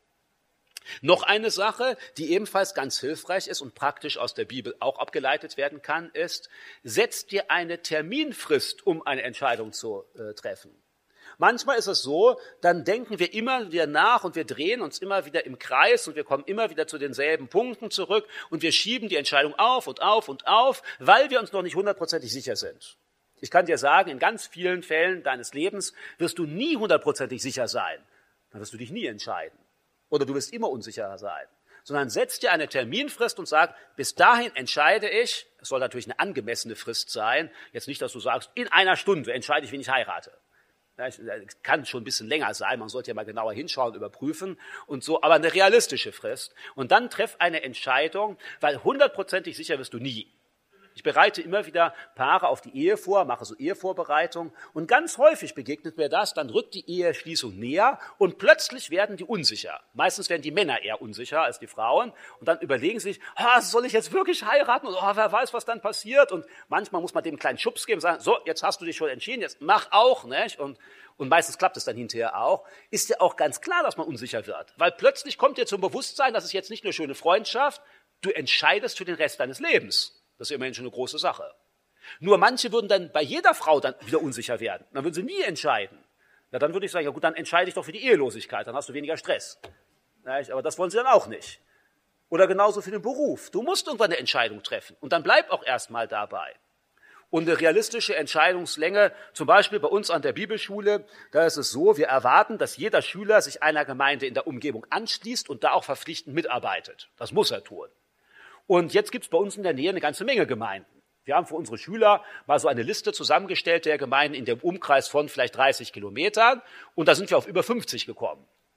Noch eine Sache, die ebenfalls ganz hilfreich ist und praktisch aus der Bibel auch abgeleitet werden kann, ist, setz dir eine Terminfrist, um eine Entscheidung zu äh, treffen. Manchmal ist es so, dann denken wir immer wieder nach und wir drehen uns immer wieder im Kreis und wir kommen immer wieder zu denselben Punkten zurück und wir schieben die Entscheidung auf und auf und auf, weil wir uns noch nicht hundertprozentig sicher sind. Ich kann dir sagen, in ganz vielen Fällen deines Lebens wirst du nie hundertprozentig sicher sein. Dann wirst du dich nie entscheiden. Oder du wirst immer unsicher sein, sondern setz dir eine Terminfrist und sag, bis dahin entscheide ich, es soll natürlich eine angemessene Frist sein, jetzt nicht, dass du sagst, in einer Stunde entscheide ich, wen ich heirate. Das kann schon ein bisschen länger sein, man sollte ja mal genauer hinschauen, überprüfen und so, aber eine realistische Frist. Und dann treff eine Entscheidung, weil hundertprozentig sicher wirst du nie. Ich bereite immer wieder Paare auf die Ehe vor, mache so Ehevorbereitung und ganz häufig begegnet mir das, dann rückt die Eheschließung näher und plötzlich werden die unsicher. Meistens werden die Männer eher unsicher als die Frauen und dann überlegen sie sich, ah, soll ich jetzt wirklich heiraten und oh, wer weiß, was dann passiert und manchmal muss man dem einen kleinen Schubs geben und sagen, so, jetzt hast du dich schon entschieden, jetzt mach auch, nicht? Und, und meistens klappt es dann hinterher auch. Ist ja auch ganz klar, dass man unsicher wird, weil plötzlich kommt dir zum Bewusstsein, dass es jetzt nicht nur schöne Freundschaft, du entscheidest für den Rest deines Lebens. Das ist immerhin schon eine große Sache. Nur manche würden dann bei jeder Frau dann wieder unsicher werden. Dann würden sie nie entscheiden. Ja, dann würde ich sagen, ja gut, dann entscheide ich doch für die Ehelosigkeit, dann hast du weniger Stress. Ja, aber das wollen sie dann auch nicht. Oder genauso für den Beruf. Du musst irgendwann eine Entscheidung treffen und dann bleib auch erstmal dabei. Und eine realistische Entscheidungslänge, zum Beispiel bei uns an der Bibelschule, da ist es so, wir erwarten, dass jeder Schüler sich einer Gemeinde in der Umgebung anschließt und da auch verpflichtend mitarbeitet. Das muss er tun. Und jetzt gibt es bei uns in der Nähe eine ganze Menge Gemeinden. Wir haben für unsere Schüler mal so eine Liste zusammengestellt der Gemeinden in dem Umkreis von vielleicht dreißig Kilometern und da sind wir auf über fünfzig gekommen.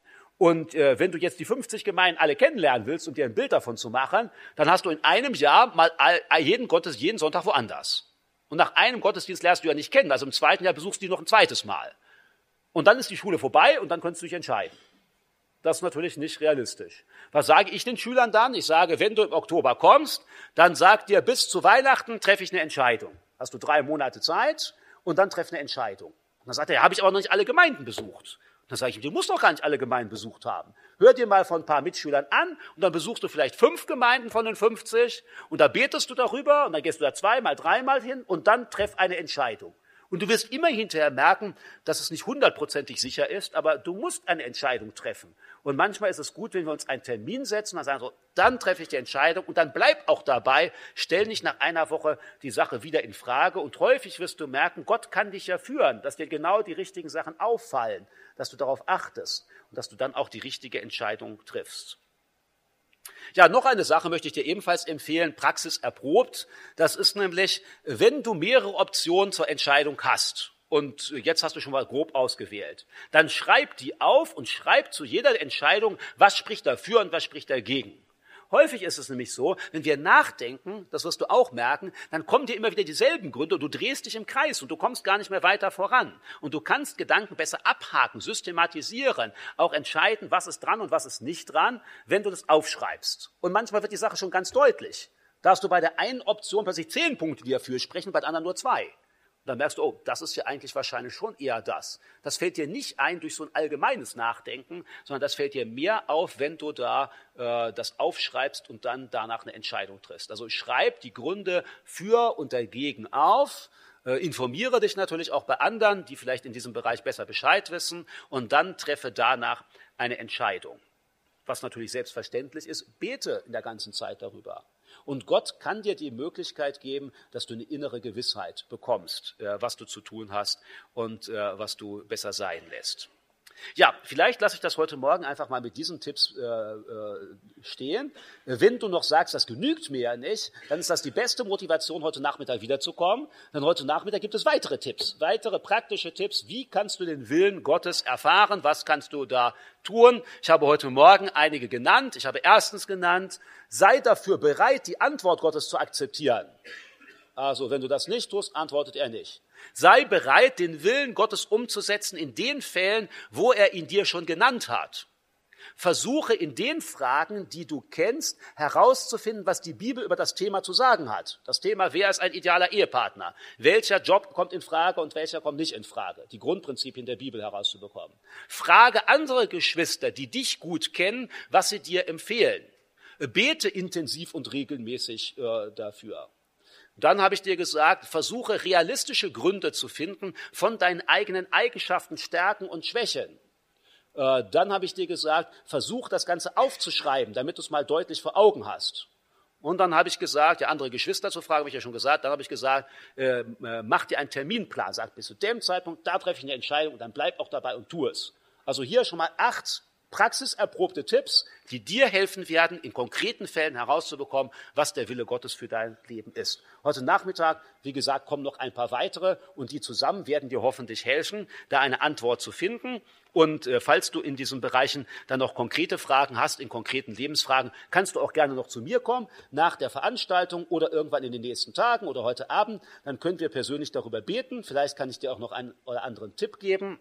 Und äh, wenn du jetzt die fünfzig Gemeinden alle kennenlernen willst, um dir ein Bild davon zu machen, dann hast du in einem Jahr mal all, jeden Gottes, jeden Sonntag woanders. Und nach einem Gottesdienst lernst du ja nicht kennen. Also im zweiten Jahr besuchst du die noch ein zweites Mal. Und dann ist die Schule vorbei und dann kannst du dich entscheiden. Das ist natürlich nicht realistisch. Was sage ich den Schülern dann? Ich sage, wenn du im Oktober kommst, dann sag dir, bis zu Weihnachten treffe ich eine Entscheidung. Hast du drei Monate Zeit und dann treff eine Entscheidung. Und dann sagt er, ja, habe ich aber noch nicht alle Gemeinden besucht. Und dann sage ich ihm, du musst doch gar nicht alle Gemeinden besucht haben. Hör dir mal von ein paar Mitschülern an und dann besuchst du vielleicht fünf Gemeinden von den fünfzig und da betest du darüber und dann gehst du da zweimal, dreimal hin und dann treff eine Entscheidung. Und du wirst immer hinterher merken, dass es nicht hundertprozentig sicher ist, aber du musst eine Entscheidung treffen. Und manchmal ist es gut, wenn wir uns einen Termin setzen und sagen so, dann treffe ich die Entscheidung und dann bleib auch dabei, stell nicht nach einer Woche die Sache wieder in Frage. Und häufig wirst du merken, Gott kann dich ja führen, dass dir genau die richtigen Sachen auffallen, dass du darauf achtest und dass du dann auch die richtige Entscheidung triffst. Ja, noch eine Sache möchte ich dir ebenfalls empfehlen, praxiserprobt. Das ist nämlich, wenn du mehrere Optionen zur Entscheidung hast und jetzt hast du schon mal grob ausgewählt, dann schreib die auf und schreib zu jeder Entscheidung, was spricht dafür und was spricht dagegen. Häufig ist es nämlich so, wenn wir nachdenken, das wirst du auch merken, dann kommen dir immer wieder dieselben Gründe und du drehst dich im Kreis und du kommst gar nicht mehr weiter voran. Und du kannst Gedanken besser abhaken, systematisieren, auch entscheiden, was ist dran und was ist nicht dran, wenn du das aufschreibst. Und manchmal wird die Sache schon ganz deutlich. Da hast du bei der einen Option plötzlich zehn Punkte, die dafür sprechen, bei der anderen nur zwei. Und dann merkst du, oh, das ist ja eigentlich wahrscheinlich schon eher das. Das fällt dir nicht ein durch so ein allgemeines Nachdenken, sondern das fällt dir mehr auf, wenn du da äh, das aufschreibst und dann danach eine Entscheidung triffst. Also schreib die Gründe für und dagegen auf, äh, informiere dich natürlich auch bei anderen, die vielleicht in diesem Bereich besser Bescheid wissen und dann treffe danach eine Entscheidung. Was natürlich selbstverständlich ist, bete in der ganzen Zeit darüber. Und Gott kann dir die Möglichkeit geben, dass du eine innere Gewissheit bekommst, was du zu tun hast und was du besser sein lässt. Ja, vielleicht lasse ich das heute Morgen einfach mal mit diesen Tipps äh, stehen. Wenn du noch sagst, das genügt mir ja nicht, dann ist das die beste Motivation, heute Nachmittag wiederzukommen. Denn heute Nachmittag gibt es weitere Tipps, weitere praktische Tipps. Wie kannst du den Willen Gottes erfahren? Was kannst du da tun? Ich habe heute Morgen einige genannt. Ich habe erstens genannt, sei dafür bereit, die Antwort Gottes zu akzeptieren. Also, wenn du das nicht tust, antwortet er nicht. Sei bereit, den Willen Gottes umzusetzen in den Fällen, wo er ihn dir schon genannt hat. Versuche in den Fragen, die du kennst, herauszufinden, was die Bibel über das Thema zu sagen hat. Das Thema, wer ist ein idealer Ehepartner? Welcher Job kommt in Frage und welcher kommt nicht in Frage? Die Grundprinzipien der Bibel herauszubekommen. Frage andere Geschwister, die dich gut kennen, was sie dir empfehlen. Bete intensiv und regelmäßig äh, dafür. Dann habe ich dir gesagt, versuche realistische Gründe zu finden von deinen eigenen Eigenschaften, Stärken und Schwächen. Äh, dann habe ich dir gesagt, versuch das Ganze aufzuschreiben, damit du es mal deutlich vor Augen hast. Und dann habe ich gesagt, ja, andere Geschwister zu fragen, habe ich ja schon gesagt, dann habe ich gesagt, äh, äh, mach dir einen Terminplan, sag bis zu dem Zeitpunkt, da treffe ich eine Entscheidung und dann bleib auch dabei und tu es. Also hier schon mal acht praxiserprobte Tipps, die dir helfen werden, in konkreten Fällen herauszubekommen, was der Wille Gottes für dein Leben ist. Heute Nachmittag, wie gesagt, kommen noch ein paar weitere und die zusammen werden dir hoffentlich helfen, da eine Antwort zu finden. Und äh, falls du in diesen Bereichen dann noch konkrete Fragen hast, in konkreten Lebensfragen, kannst du auch gerne noch zu mir kommen, nach der Veranstaltung oder irgendwann in den nächsten Tagen oder heute Abend. Dann können wir persönlich darüber beten. Vielleicht kann ich dir auch noch einen oder anderen Tipp geben.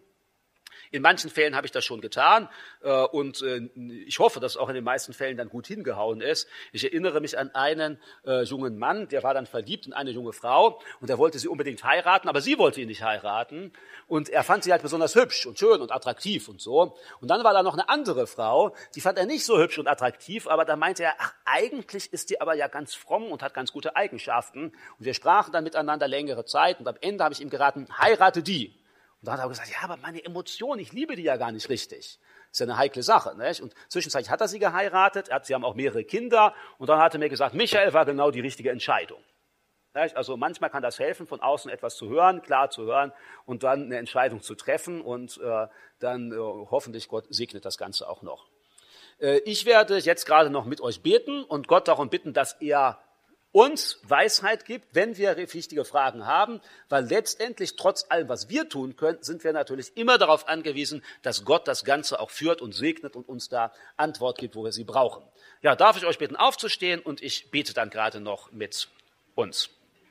In manchen Fällen habe ich das schon getan und ich hoffe, dass es auch in den meisten Fällen dann gut hingehauen ist. Ich erinnere mich an einen äh, jungen Mann, der war dann verliebt in eine junge Frau und er wollte sie unbedingt heiraten, aber sie wollte ihn nicht heiraten und er fand sie halt besonders hübsch und schön und attraktiv und so. Und dann war da noch eine andere Frau, die fand er nicht so hübsch und attraktiv, aber da meinte er, ach, eigentlich ist die aber ja ganz fromm und hat ganz gute Eigenschaften. Und wir sprachen dann miteinander längere Zeit und am Ende habe ich ihm geraten, heirate die. Und dann hat er gesagt, ja, aber meine Emotionen, ich liebe die ja gar nicht richtig. Das ist ja eine heikle Sache, nicht? Und zwischenzeitlich hat er sie geheiratet, er hat, sie haben auch mehrere Kinder und dann hat er mir gesagt, Michael war genau die richtige Entscheidung. Nicht? Also manchmal kann das helfen, von außen etwas zu hören, klar zu hören und dann eine Entscheidung zu treffen und äh, dann äh, hoffentlich Gott segnet das Ganze auch noch. Äh, ich werde jetzt gerade noch mit euch beten und Gott darum bitten, dass er uns Weisheit gibt, wenn wir wichtige Fragen haben, weil letztendlich trotz allem, was wir tun können, sind wir natürlich immer darauf angewiesen, dass Gott das Ganze auch führt und segnet und uns da Antwort gibt, wo wir sie brauchen. Ja, darf ich euch bitten aufzustehen und ich bete dann gerade noch mit uns.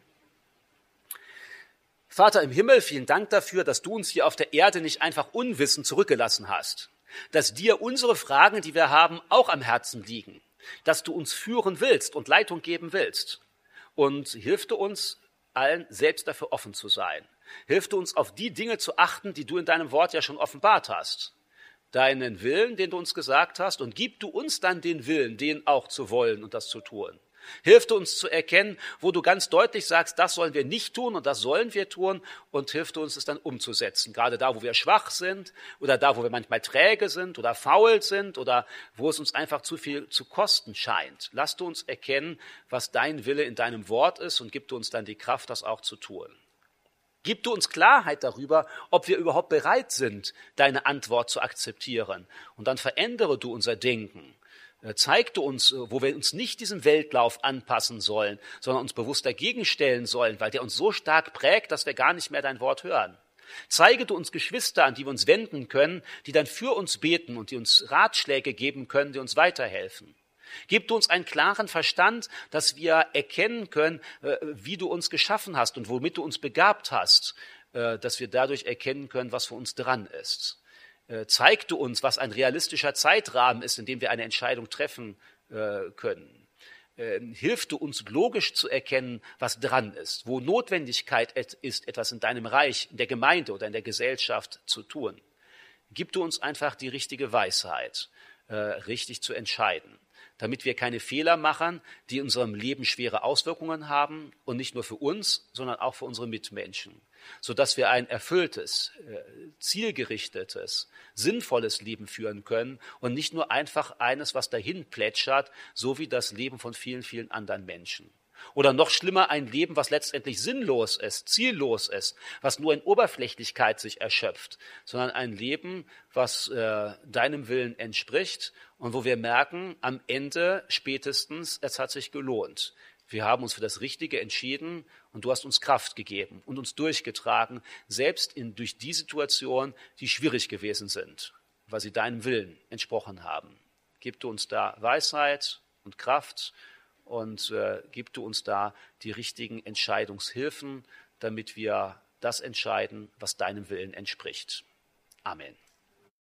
Vater im Himmel, vielen Dank dafür, dass du uns hier auf der Erde nicht einfach unwissend zurückgelassen hast, dass dir unsere Fragen, die wir haben, auch am Herzen liegen, dass du uns führen willst und Leitung geben willst. Und hilf du uns allen, selbst dafür offen zu sein. Hilf du uns, auf die Dinge zu achten, die du in deinem Wort ja schon offenbart hast. Deinen Willen, den du uns gesagt hast, und gib du uns dann den Willen, den auch zu wollen und das zu tun. Hilf du uns zu erkennen, wo du ganz deutlich sagst, das sollen wir nicht tun und das sollen wir tun, und hilf du uns, es dann umzusetzen. Gerade da, wo wir schwach sind oder da, wo wir manchmal träge sind oder faul sind oder wo es uns einfach zu viel zu kosten scheint. Lass du uns erkennen, was dein Wille in deinem Wort ist, und gib du uns dann die Kraft, das auch zu tun. Gib du uns Klarheit darüber, ob wir überhaupt bereit sind, deine Antwort zu akzeptieren. Und dann verändere du unser Denken. Zeig du uns, wo wir uns nicht diesem Weltlauf anpassen sollen, sondern uns bewusst dagegen stellen sollen, weil der uns so stark prägt, dass wir gar nicht mehr dein Wort hören. Zeige du uns Geschwister, an die wir uns wenden können, die dann für uns beten und die uns Ratschläge geben können, die uns weiterhelfen. Gib du uns einen klaren Verstand, dass wir erkennen können, wie du uns geschaffen hast und womit du uns begabt hast, dass wir dadurch erkennen können, was für uns dran ist. Zeig du uns, was ein realistischer Zeitrahmen ist, in dem wir eine Entscheidung treffen können. Hilf du uns, logisch zu erkennen, was dran ist, wo Notwendigkeit ist, etwas in deinem Reich, in der Gemeinde oder in der Gesellschaft zu tun. Gib du uns einfach die richtige Weisheit, richtig zu entscheiden, damit wir keine Fehler machen, die in unserem Leben schwere Auswirkungen haben, und nicht nur für uns, sondern auch für unsere Mitmenschen, sodass wir ein erfülltes, zielgerichtetes, sinnvolles Leben führen können und nicht nur einfach eines, was dahin plätschert, so wie das Leben von vielen, vielen anderen Menschen. Oder noch schlimmer, ein Leben, was letztendlich sinnlos ist, ziellos ist, was nur in Oberflächlichkeit sich erschöpft, sondern ein Leben, was äh, deinem Willen entspricht und wo wir merken, am Ende spätestens, es hat sich gelohnt. Wir haben uns für das Richtige entschieden und du hast uns Kraft gegeben und uns durchgetragen, selbst in, durch die Situationen, die schwierig gewesen sind, weil sie deinem Willen entsprochen haben. Gib du uns da Weisheit und Kraft, und äh, gib du uns da die richtigen Entscheidungshilfen, damit wir das entscheiden, was deinem Willen entspricht. Amen.